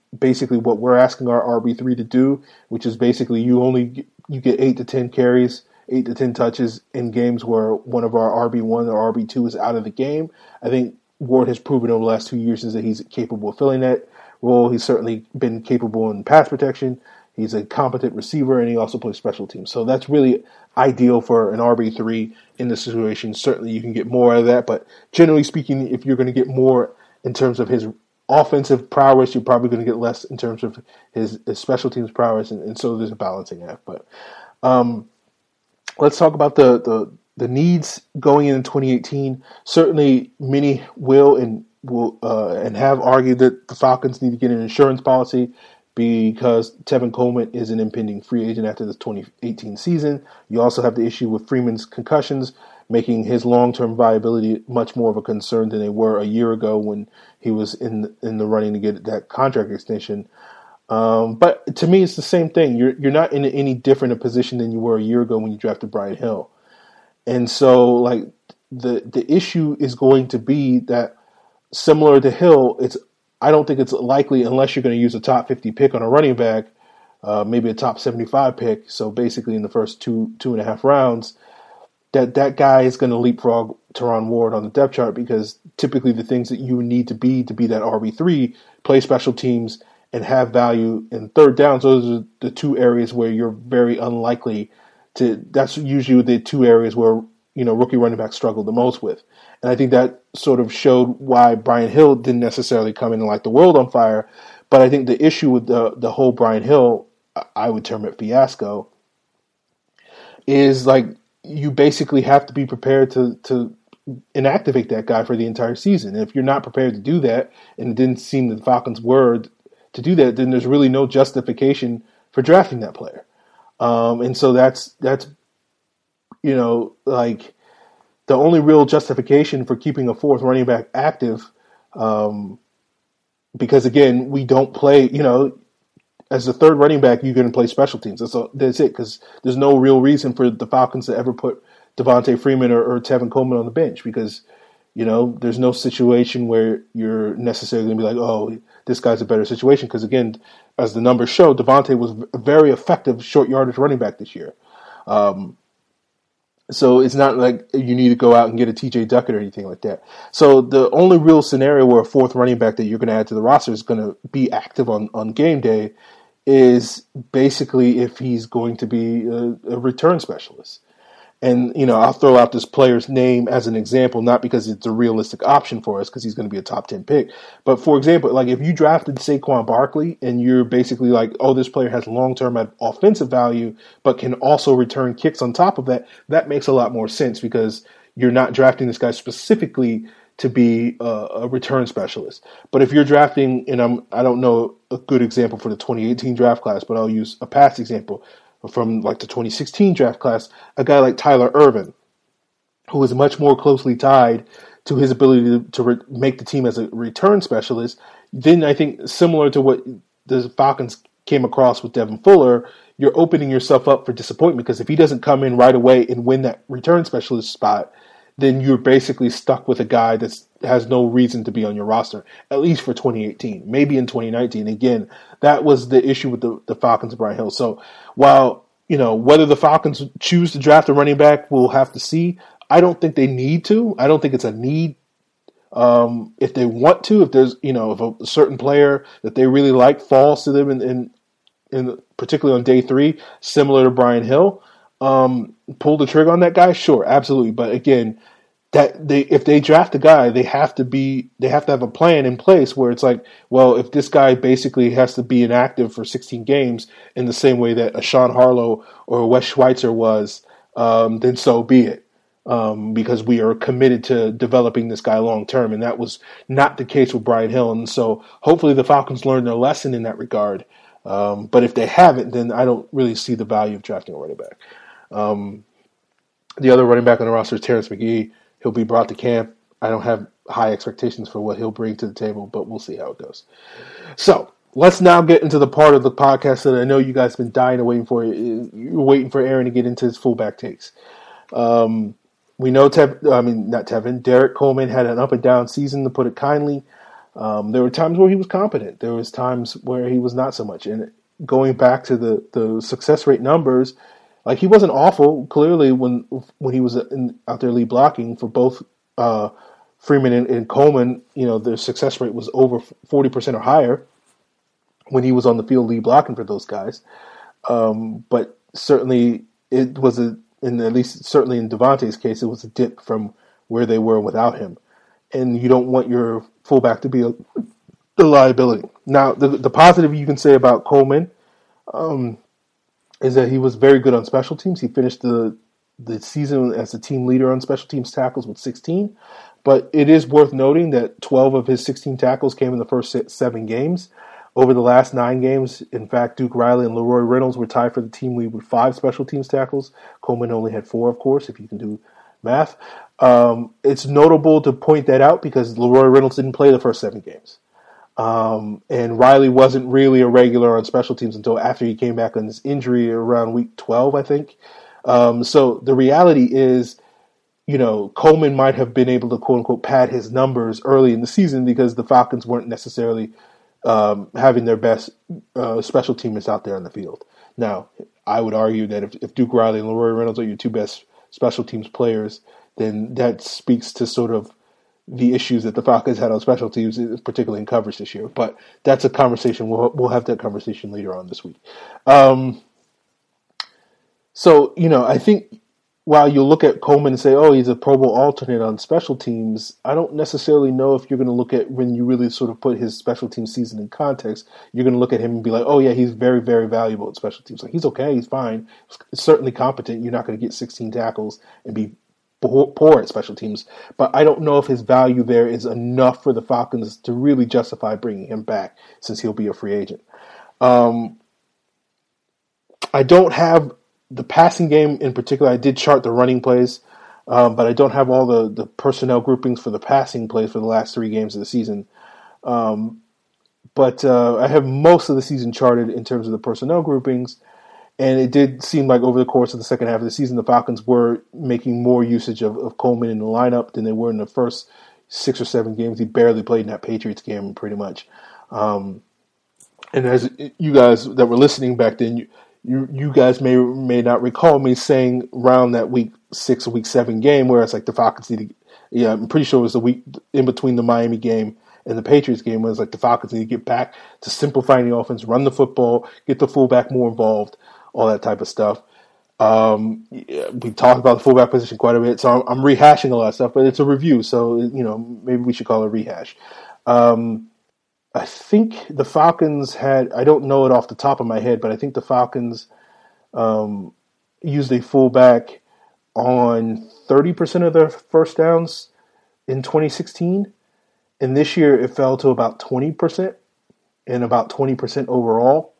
basically what we're asking our R B three to do, which is basically you only you get eight to ten carries, eight to ten touches in games where one of our R B one or R B two is out of the game. I think Ward has proven over the last two years is that he's capable of filling that role. He's certainly been capable in pass protection. He's a competent receiver, and he also plays special teams. So that's really ideal for an R B three in this situation. Certainly you can get more out of that, but generally speaking, if you're going to get more in terms of his offensive prowess, you're probably going to get less in terms of his, his special teams prowess, and, and so there's a balancing act. But um, let's talk about the, the the needs going in twenty eighteen. Certainly, many will and will uh, and have argued that the Falcons need to get an insurance policy because Tevin Coleman is an impending free agent after the twenty eighteen season. You also have the issue with Freeman's concussions, making his long-term viability much more of a concern than they were a year ago when he was in in the running to get that contract extension. Um, but to me, it's the same thing. You're you're not in any different a position than you were a year ago when you drafted Brian Hill. And so, like, the the issue is going to be that similar to Hill, it's I don't think it's likely unless you're going to use a top fifty pick on a running back, uh, maybe a top seventy-five pick. So basically, in the first two two and a half rounds, that that guy is going to leapfrog Teron Ward on the depth chart because typically the things that you need to be to be that R B three, play special teams, and have value in third downs. Those are the two areas where you're very unlikely to. That's usually the two areas where, you know, rookie running backs struggle the most with. And I think that sort of showed why Brian Hill didn't necessarily come in and light the world on fire. But I think the issue with the the whole Brian Hill, I would term it fiasco, is like you basically have to be prepared to to inactivate that guy for the entire season. And if you're not prepared to do that, and it didn't seem that the Falcons were to do that, then there's really no justification for drafting that player. Um, and so that's, that's, you know, like the only real justification for keeping a fourth running back active, um, because again, we don't play, you know, as the third running back, you're going to play special teams. That's, a, that's it, because there's no real reason for the Falcons to ever put Devontae Freeman or, or Tevin Coleman on the bench because, you know, there's no situation where you're necessarily going to be like, oh, this guy's a better situation. Because, again, as the numbers show, Devontae was a very effective short yardage running back this year. Um, so it's not like you need to go out and get a T J Duckett or anything like that. So the only real scenario where a fourth running back that you're going to add to the roster is going to be active on, on game day is basically if he's going to be a, a return specialist. And, you know, I'll throw out this player's name as an example, not because it's a realistic option for us, because he's going to be a top ten pick. But, for example, like if you drafted Saquon Barkley and you're basically like, oh, this player has long-term offensive value, but can also return kicks on top of that, that makes a lot more sense because you're not drafting this guy specifically to be a, a return specialist. But if you're drafting, and I'm, I don't know a good example for the twenty eighteen draft class, but I'll use a past example from like the twenty sixteen draft class, a guy like Tyler Ervin, who is much more closely tied to his ability to, to re- make the team as a return specialist. Then I think similar to what the Falcons came across with Devin Fuller, you're opening yourself up for disappointment because if he doesn't come in right away and win that return specialist spot, then you're basically stuck with a guy that has no reason to be on your roster, at least for twenty eighteen. Maybe in twenty nineteen. Again, that was the issue with the, the Falcons and Brian Hill. So while, you know, whether the Falcons choose to draft a running back, we'll have to see. I don't think they need to. I don't think it's a need. Um, if they want to, if there's, you know, if a certain player that they really like falls to them in, in, in particularly on day three, similar to Brian Hill, um, pull the trigger on that guy, sure, absolutely. But again, that they if they draft a guy, they have to be they have to have a plan in place where it's like, well, if this guy basically has to be inactive for sixteen games in the same way that a Sean Harlow or a Wes Schweitzer was, um, then so be it. Um, because we are committed to developing this guy long term, and that was not the case with Brian Hill. And so hopefully the Falcons learned their lesson in that regard. Um, but if they haven't, then I don't really see the value of drafting a running back. Um, the other running back on the roster is Terrence McGee. He'll be brought to camp. I don't have high expectations for what he'll bring to the table, but we'll see how it goes. So let's now get into the part of the podcast that I know you guys have been dying to waiting for. You're waiting for Aaron to get into his fullback takes. Um, we know, Tev, I mean, not Tevin, Derek Coleman had an up and down season, to put it kindly. Um, there were times where he was competent. There was times where he was not so much. And going back to the, the success rate numbers, like he wasn't awful. Clearly, when when he was in, out there lead blocking for both uh, Freeman and, and Coleman, you know, their success rate was over forty percent or higher when he was on the field lead blocking for those guys. Um, but certainly, it was a, in at least certainly in Devontae's case, it was a dip from where they were without him. And you don't want your fullback to be a, a liability. Now, the the positive you can say about Coleman um, is that he was very good on special teams. He finished the the season as the team leader on special teams tackles with sixteen. But it is worth noting that twelve of his sixteen tackles came in the first seven games. Over the last nine games, in fact, Duke Riley and Leroy Reynolds were tied for the team lead with five special teams tackles. Coleman only had four, of course, if you can do math. Um, it's notable to point that out because Leroy Reynolds didn't play the first seven games. Um, and Riley wasn't really a regular on special teams until after he came back on this injury around week twelve, I think. Um, so the reality is, you know, Coleman might have been able to quote-unquote pad his numbers early in the season because the Falcons weren't necessarily um, having their best uh, special teamers out there on the field. Now, I would argue that if, if Duke Riley and Leroy Reynolds are your two best special teams players, then that speaks to sort of the issues that the Falcons had on special teams, particularly in coverage this year. But that's a conversation. We'll, we'll have that conversation later on this week. Um, so, you know, I think while you look at Coleman and say, oh, he's a Pro Bowl alternate on special teams, I don't necessarily know if you're going to look at, when you really sort of put his special team season in context, you're going to look at him and be like, oh, yeah, he's very, very valuable at special teams. Like, he's okay, he's fine, he's certainly competent. You're not going to get sixteen tackles and be poor at special teams. But I don't know if his value there is enough for the Falcons to really justify bringing him back since he'll be a free agent. Um, I don't have the passing game in particular. I did chart the running plays, um, but I don't have all the, the personnel groupings for the passing plays for the last three games of the season. Um, but uh, I have most of the season charted in terms of the personnel groupings, and it did seem like over the course of the second half of the season, the Falcons were making more usage of, of Coleman in the lineup than they were in the first six or seven games. He barely played in that Patriots game, pretty much. Um, and as you guys that were listening back then, you, You you guys may may not recall me saying around that week six or week seven game where it's like the Falcons need to, yeah, I'm pretty sure it was the week in between the Miami game and the Patriots game where it's like the Falcons need to get back to simplifying the offense, run the football, get the fullback more involved, all that type of stuff. Um, yeah, we talked about the fullback position quite a bit, so I'm, I'm rehashing a lot of stuff, but it's a review, so you know maybe we should call it a rehash. Um, I think the Falcons had, I don't know it off the top of my head, but I think the Falcons um, used a fullback on thirty percent of their first downs in twenty sixteen. And this year it fell to about twenty percent and about twenty percent overall.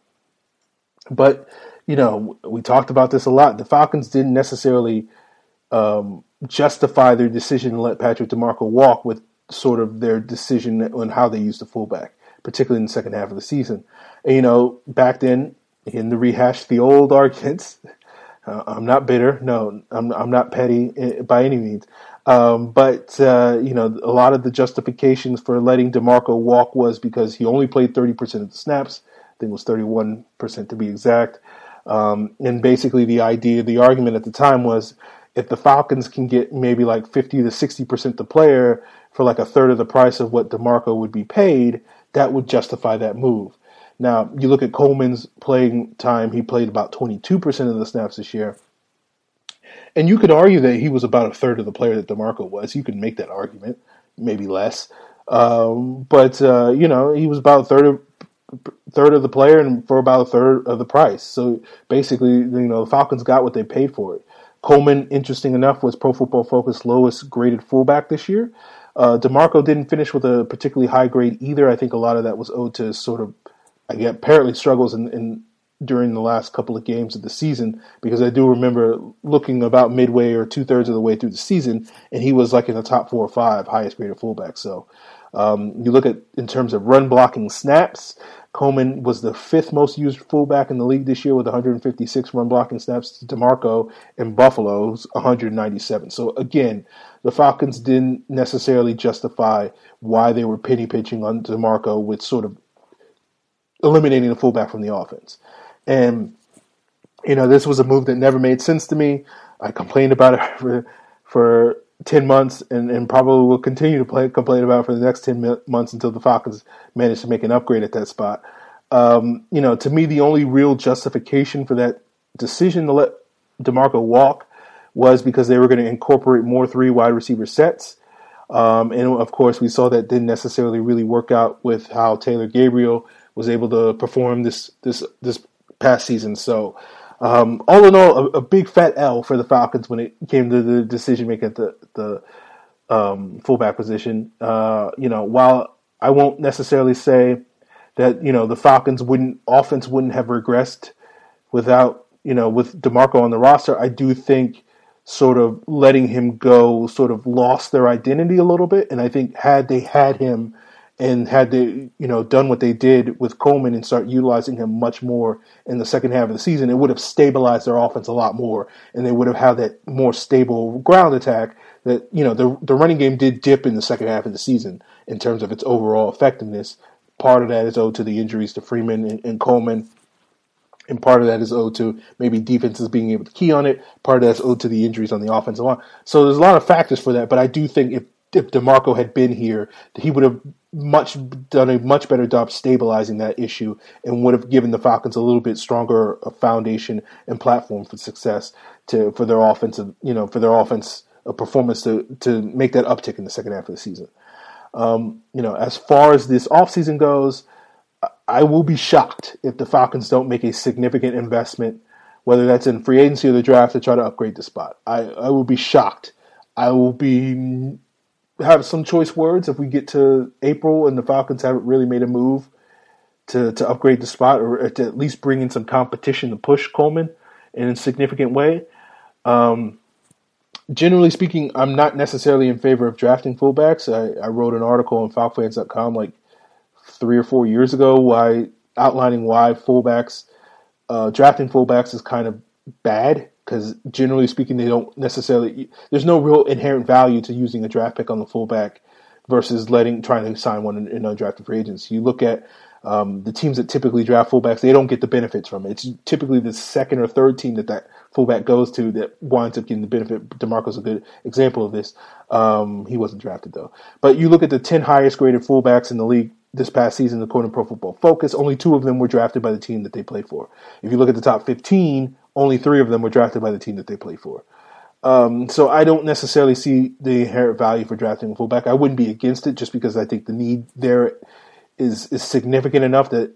But, you know, we talked about this a lot. The Falcons didn't necessarily um, justify their decision to let Patrick DeMarco walk with sort of their decision on how they used the fullback, particularly in the second half of the season. And, you know, back then, in the rehash, the old arguments, uh, I'm not bitter. No, I'm, I'm not petty by any means. Um, but, uh, you know, a lot of the justifications for letting DeMarco walk was because he only played thirty percent of the snaps. I think it was thirty-one percent to be exact. Um, and basically the idea, the argument at the time was if the Falcons can get maybe like fifty to sixty percent the player for like a third of the price of what DeMarco would be paid, that would justify that move. Now, you look at Coleman's playing time, he played about twenty-two percent of the snaps this year. And you could argue that he was about a third of the player that DeMarco was. You could make that argument, maybe less. Um, but, uh, you know, he was about a third of, third of the player and for about a third of the price. So basically, you know, the Falcons got what they paid for it. Coleman, interesting enough, was Pro Football Focus lowest graded fullback this year. Uh, DeMarco didn't finish with a particularly high grade either. I think a lot of that was owed to sort of, I guess, apparently struggles in, in during the last couple of games of the season, because I do remember looking about midway or two thirds of the way through the season, and he was like in the top four or five highest graded fullback. So um, you look at in terms of run blocking snaps, Coleman was the fifth most used fullback in the league this year with one hundred fifty-six run blocking snaps to DeMarco in Buffalo's one hundred ninety-seven. So again, the Falcons didn't necessarily justify why they were penny pinching on DeMarco with sort of eliminating the fullback from the offense. And, you know, this was a move that never made sense to me. I complained about it for, for ten months and, and probably will continue to play, complain about it for the next ten months until the Falcons manage to make an upgrade at that spot. Um, you know, to me, the only real justification for that decision to let DeMarco walk was because they were going to incorporate more three wide receiver sets. Um, and, of course, we saw that didn't necessarily really work out with how Taylor Gabriel was able to perform this this this past season. So, Um, all in all, a, a big fat L for the Falcons when it came to the decision making at the the um, fullback position. Uh, you know, while I won't necessarily say that you know the Falcons wouldn't offense wouldn't have regressed without you know with DeMarco on the roster, I do think sort of letting him go sort of lost their identity a little bit. And I think had they had him and had they, you know, done what they did with Coleman and start utilizing him much more in the second half of the season, it would have stabilized their offense a lot more, and they would have had that more stable ground attack that, you know, the the running game did dip in the second half of the season in terms of its overall effectiveness. Part of that is owed to the injuries to Freeman and, and Coleman, and part of that is owed to maybe defenses being able to key on it. Part of that's owed to the injuries on the offensive line. So there's a lot of factors for that, but I do think if if DeMarco had been here, he would have much done a much better job stabilizing that issue and would have given the Falcons a little bit stronger foundation and platform for success to for their offensive, you know, for their offense performance to to make that uptick in the second half of the season. Um, you know, as far as this offseason goes, I will be shocked if the Falcons don't make a significant investment, whether that's in free agency or the draft, to try to upgrade the spot. I, I will be shocked. I will be have some choice words if we get to April and the Falcons haven't really made a move to, to upgrade the spot or to at least bring in some competition to push Coleman in a significant way. Um, generally speaking, I'm not necessarily in favor of drafting fullbacks. I, I wrote an article on Falcons Fans dot com like three or four years ago why outlining why fullbacks, uh, drafting fullbacks is kind of bad. Because generally speaking, they don't necessarily. There's no real inherent value to using a draft pick on the fullback versus letting trying to sign one in, in undrafted free agents. You look at um, the teams that typically draft fullbacks; they don't get the benefits from it. It's typically the second or third team that that fullback goes to that winds up getting the benefit. DeMarco's a good example of this. Um, he wasn't drafted though. But you look at the ten highest graded fullbacks in the league this past season, according to Pro Football Focus. Only two of them were drafted by the team that they played for. If you look at the top fifteen. Only three of them were drafted by the team that they play for. Um, so I don't necessarily see the inherent value for drafting a fullback. I wouldn't be against it just because I think the need there is is significant enough that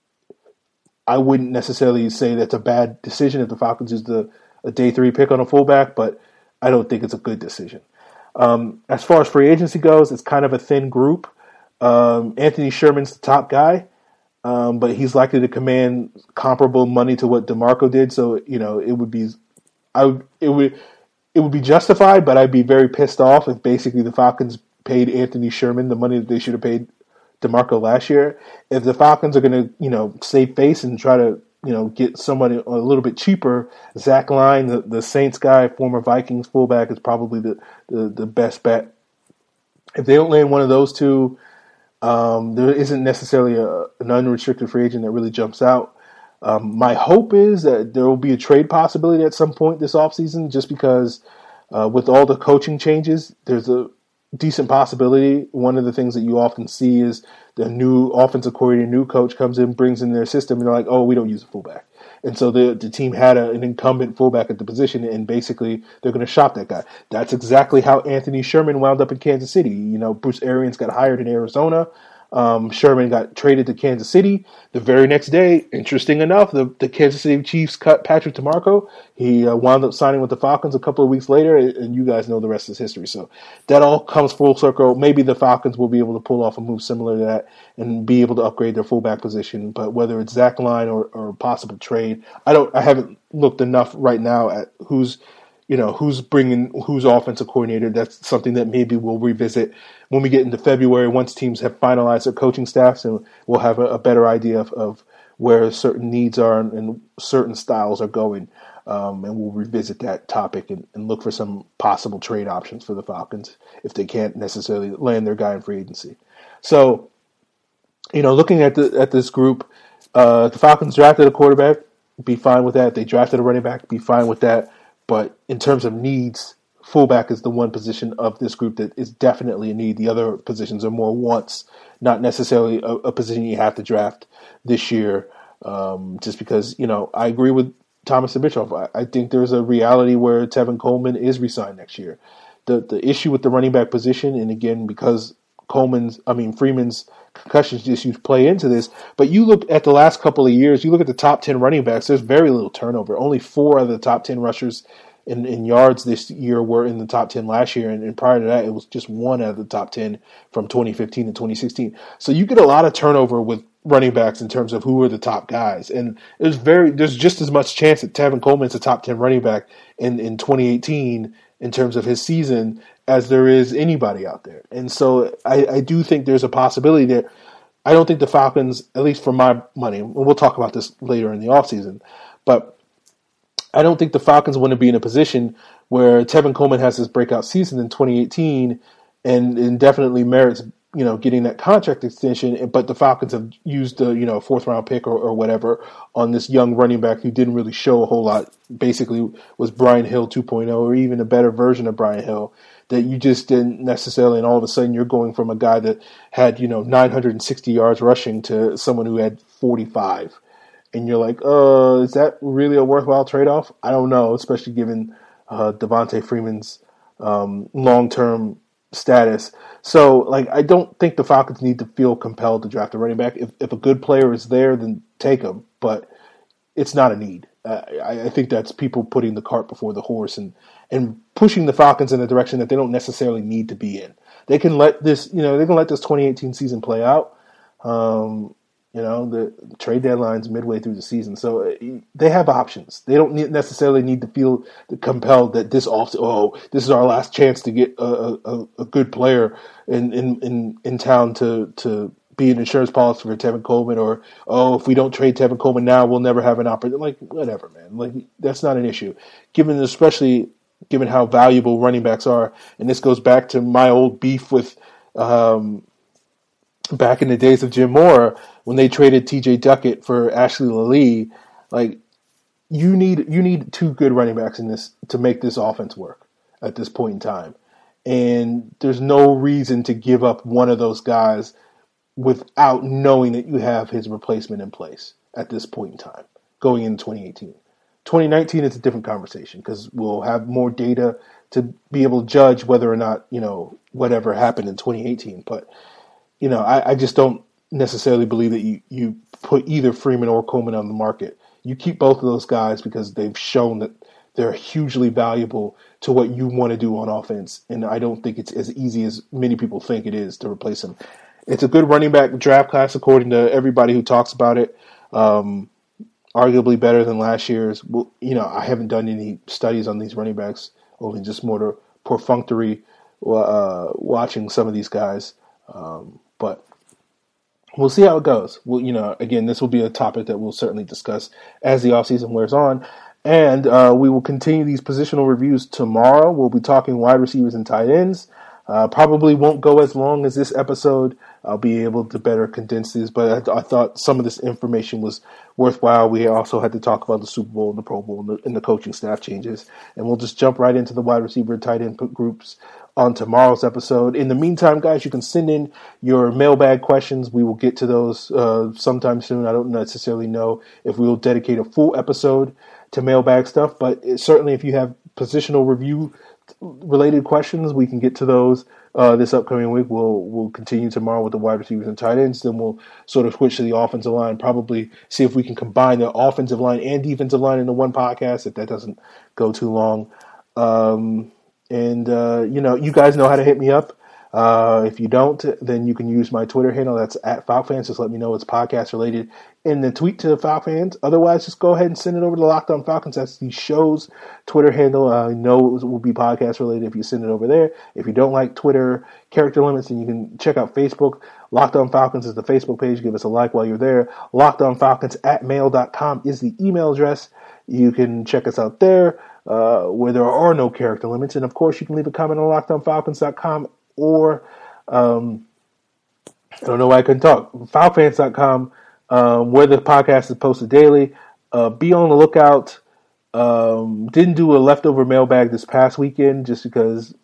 I wouldn't necessarily say that's a bad decision if the Falcons use the a day three pick on a fullback, but I don't think it's a good decision. Um, as far as free agency goes, it's kind of a thin group. Um, Anthony Sherman's the top guy. Um, but he's likely to command comparable money to what DeMarco did, so you know it would be, I would it would it would be justified, but I'd be very pissed off if basically the Falcons paid Anthony Sherman the money that they should have paid DeMarco last year. If the Falcons are going to you know save face and try to you know get somebody a little bit cheaper, Zach Line, the, the Saints guy, former Vikings fullback, is probably the, the the best bet. If they don't land one of those two. Um, there isn't necessarily a, an unrestricted free agent that really jumps out. Um, my hope is that there will be a trade possibility at some point this offseason just because uh, with all the coaching changes, there's a decent possibility. One of the things that you often see is the new offensive coordinator, new coach comes in, brings in their system, and they're like, oh, we don't use a fullback. And so the the team had a, an incumbent fullback at the position, and basically they're going to shop that guy. That's exactly how Anthony Sherman wound up in Kansas City. You know, Bruce Arians got hired in Arizona. Um, Sherman got traded to Kansas City. The very next day, interesting enough, the, the Kansas City Chiefs cut Patrick DeMarco. He uh, wound up signing with the Falcons a couple of weeks later, and you guys know the rest is history. So that all comes full circle. Maybe the Falcons will be able to pull off a move similar to that and be able to upgrade their fullback position. But whether it's Zach Line or, or a possible trade, I don't. I haven't looked enough right now at who's, you you know, who's bringing, who's offensive coordinator. That's something that maybe we'll revisit when we get into February once teams have finalized their coaching staffs, and we'll have a, a better idea of, of where certain needs are and, and certain styles are going. Um, and we'll revisit that topic and, and look for some possible trade options for the Falcons if they can't necessarily land their guy in free agency. So, you know, looking at the at this group, uh, the Falcons drafted a quarterback, be fine with that. They drafted a running back, be fine with that. But in terms of needs, fullback is the one position of this group that is definitely a need. The other positions are more wants, not necessarily a, a position you have to draft this year. Um, just because, you know, I agree with Thomas and Bischoff. I, I think there's a reality where Tevin Coleman is re-signed next year. The the issue with the running back position, and again, because Coleman's, I mean, Freeman's concussion issues play into this, but you look at the last couple of years, you look at the top ten running backs, there's very little turnover. Only four of the top ten rushers in, in yards this year were in the top ten last year, and, and prior to that, it was just one out of the top ten from twenty fifteen to twenty sixteen. So you get a lot of turnover with running backs in terms of who are the top guys, and there's very there's just as much chance that Tevin Coleman's a top ten running back in, in twenty eighteen in terms of his season as there is anybody out there. And so I, I do think there's a possibility that I don't think the Falcons, at least for my money, and we'll talk about this later in the offseason, but I don't think the Falcons want to be in a position where Tevin Coleman has this breakout season in twenty eighteen and, and definitely merits, you know, getting that contract extension, but the Falcons have used a, you know, fourth round pick or, or whatever on this young running back who didn't really show a whole lot, basically was Brian Hill two point oh or even a better version of Brian Hill that you just didn't necessarily, and all of a sudden you're going from a guy that had, you know, nine hundred sixty yards rushing to someone who had forty-five. And you're like, uh, is that really a worthwhile trade-off? I don't know, especially given uh, Devontae Freeman's um, long-term status. So, like, I don't think the Falcons need to feel compelled to draft a running back. If if a good player is there, then take him. But it's not a need. Uh, I, I think that's people putting the cart before the horse and, and pushing the Falcons in a direction that they don't necessarily need to be in. They can let this, you know, they can let this twenty eighteen season play out. Um, you know, the trade deadline's midway through the season, so they have options. They don't need, necessarily need to feel compelled that this off. Oh, this is our last chance to get a, a, a good player in, in, in, in town to to be an insurance policy for Tevin Coleman, or oh, if we don't trade Tevin Coleman now, we'll never have an opportunity. Like whatever, man. Like that's not an issue. Given especially given how valuable running backs are, and this goes back to my old beef with. Um, Back in the days of Jim Moore, when they traded T J Duckett for Ashley Lalee, like you need you need two good running backs in this to make this offense work at this point in time. And there's no reason to give up one of those guys without knowing that you have his replacement in place at this point in time, going into twenty eighteen. twenty nineteen is a different conversation because we'll have more data to be able to judge whether or not, you know, whatever happened in twenty eighteen. But You know, I, I just don't necessarily believe that you, you put either Freeman or Coleman on the market. You keep both of those guys because they've shown that they're hugely valuable to what you want to do on offense. And I don't think it's as easy as many people think it is to replace them. It's a good running back draft class, according to everybody who talks about it. Um, arguably better than last year's. Well, you know, I haven't done any studies on these running backs, only just more to perfunctory uh, watching some of these guys. Um, But we'll see how it goes. Well, you know, again, this will be a topic that we'll certainly discuss as the offseason wears on. And uh, we will continue these positional reviews tomorrow. We'll be talking wide receivers and tight ends. Uh, probably won't go as long as this episode. I'll be able to better condense this, but I, I thought some of this information was worthwhile. We also had to talk about the Super Bowl and the Pro Bowl and the, and the coaching staff changes. And we'll just jump right into the wide receiver and tight end groups on tomorrow's episode. In the meantime, guys, you can send in your mailbag questions. We will get to those uh, sometime soon. I don't necessarily know if we will dedicate a full episode to mailbag stuff, but it, certainly if you have positional review related questions, we can get to those uh, this upcoming week. We'll we'll continue tomorrow with the wide receivers and tight ends. Then we'll sort of switch to the offensive line, probably see if we can combine the offensive line and defensive line into one podcast, if that doesn't go too long. Um, And, uh, you know, you guys know how to hit me up. Uh, if you don't, then you can use my Twitter handle. That's at FalcFans. Just let me know it's podcast related in the tweet to the FalcFans. Otherwise, just go ahead and send it over to Locked On Falcons. That's the show's Twitter handle. I know it will be podcast related if you send it over there. If you don't like Twitter character limits, then you can check out Facebook. Locked On Falcons is the Facebook page. Give us a like while you're there. LockedOnFalcons at mail dot com is the email address. You can check us out there uh, where there are no character limits. And, of course, you can leave a comment on locked on falcons dot com or, um, I don't know why I couldn't talk, falcons dot com, um, where the podcast is posted daily. Uh, be on the lookout. Um, didn't do a leftover mailbag this past weekend just because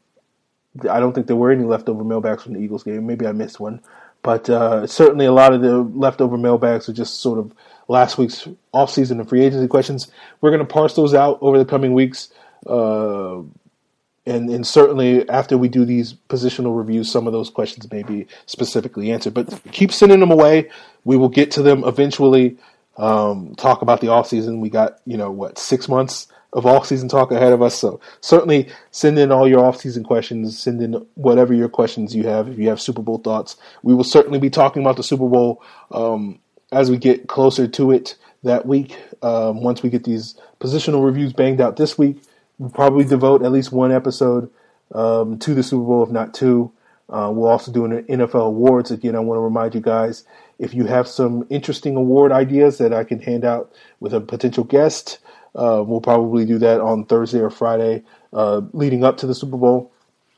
I don't think there were any leftover mailbags from the Eagles game. Maybe I missed one. But uh, certainly a lot of the leftover mailbags are just sort of last week's offseason and free agency questions. We're going to parse those out over the coming weeks. Uh, and, and certainly after we do these positional reviews, some of those questions may be specifically answered. But keep sending them away. We will get to them eventually. Um, talk about the offseason. We got, you know, what, six months of off-season talk ahead of us. So certainly send in all your off-season questions. Send in whatever your questions you have. If you have Super Bowl thoughts, we will certainly be talking about the Super Bowl um, as we get closer to it that week. Um, once we get these positional reviews banged out this week, we'll probably devote at least one episode um, to the Super Bowl, if not two. Uh, we'll also do an N F L awards. Again, I want to remind you guys, if you have some interesting award ideas that I can hand out with a potential guest, Uh, we'll probably do that on Thursday or Friday uh, leading up to the Super Bowl.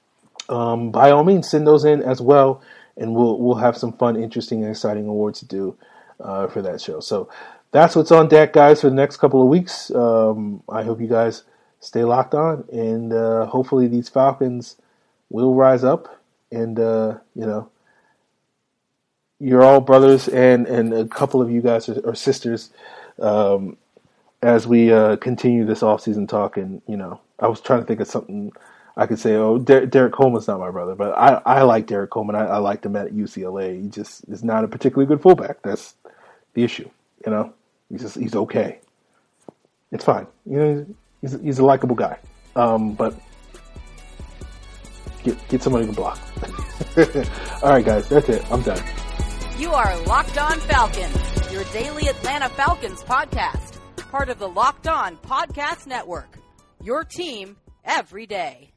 Um, by all means, send those in as well, and we'll we'll have some fun, interesting, and exciting awards to do uh, for that show. So that's what's on deck, guys, for the next couple of weeks. Um, I hope you guys stay locked on, and uh, hopefully these Falcons will rise up, and uh, you know, you're all brothers, and, and a couple of you guys are, are sisters. Um, As we uh, continue this off-season talk, and, you know, I was trying to think of something I could say. Oh, Der- Derek Coleman's not my brother, but I, I like Derek Coleman. I, I liked him at U C L A. He just is not a particularly good fullback. That's the issue, you know. He's just he's okay. It's fine. You know, he's he's a likable guy. Um, but get get somebody to block. All right, guys, that's it. I'm done. You are Locked On Falcons, your daily Atlanta Falcons podcast. Part of the Locked On Podcast Network, your team every day.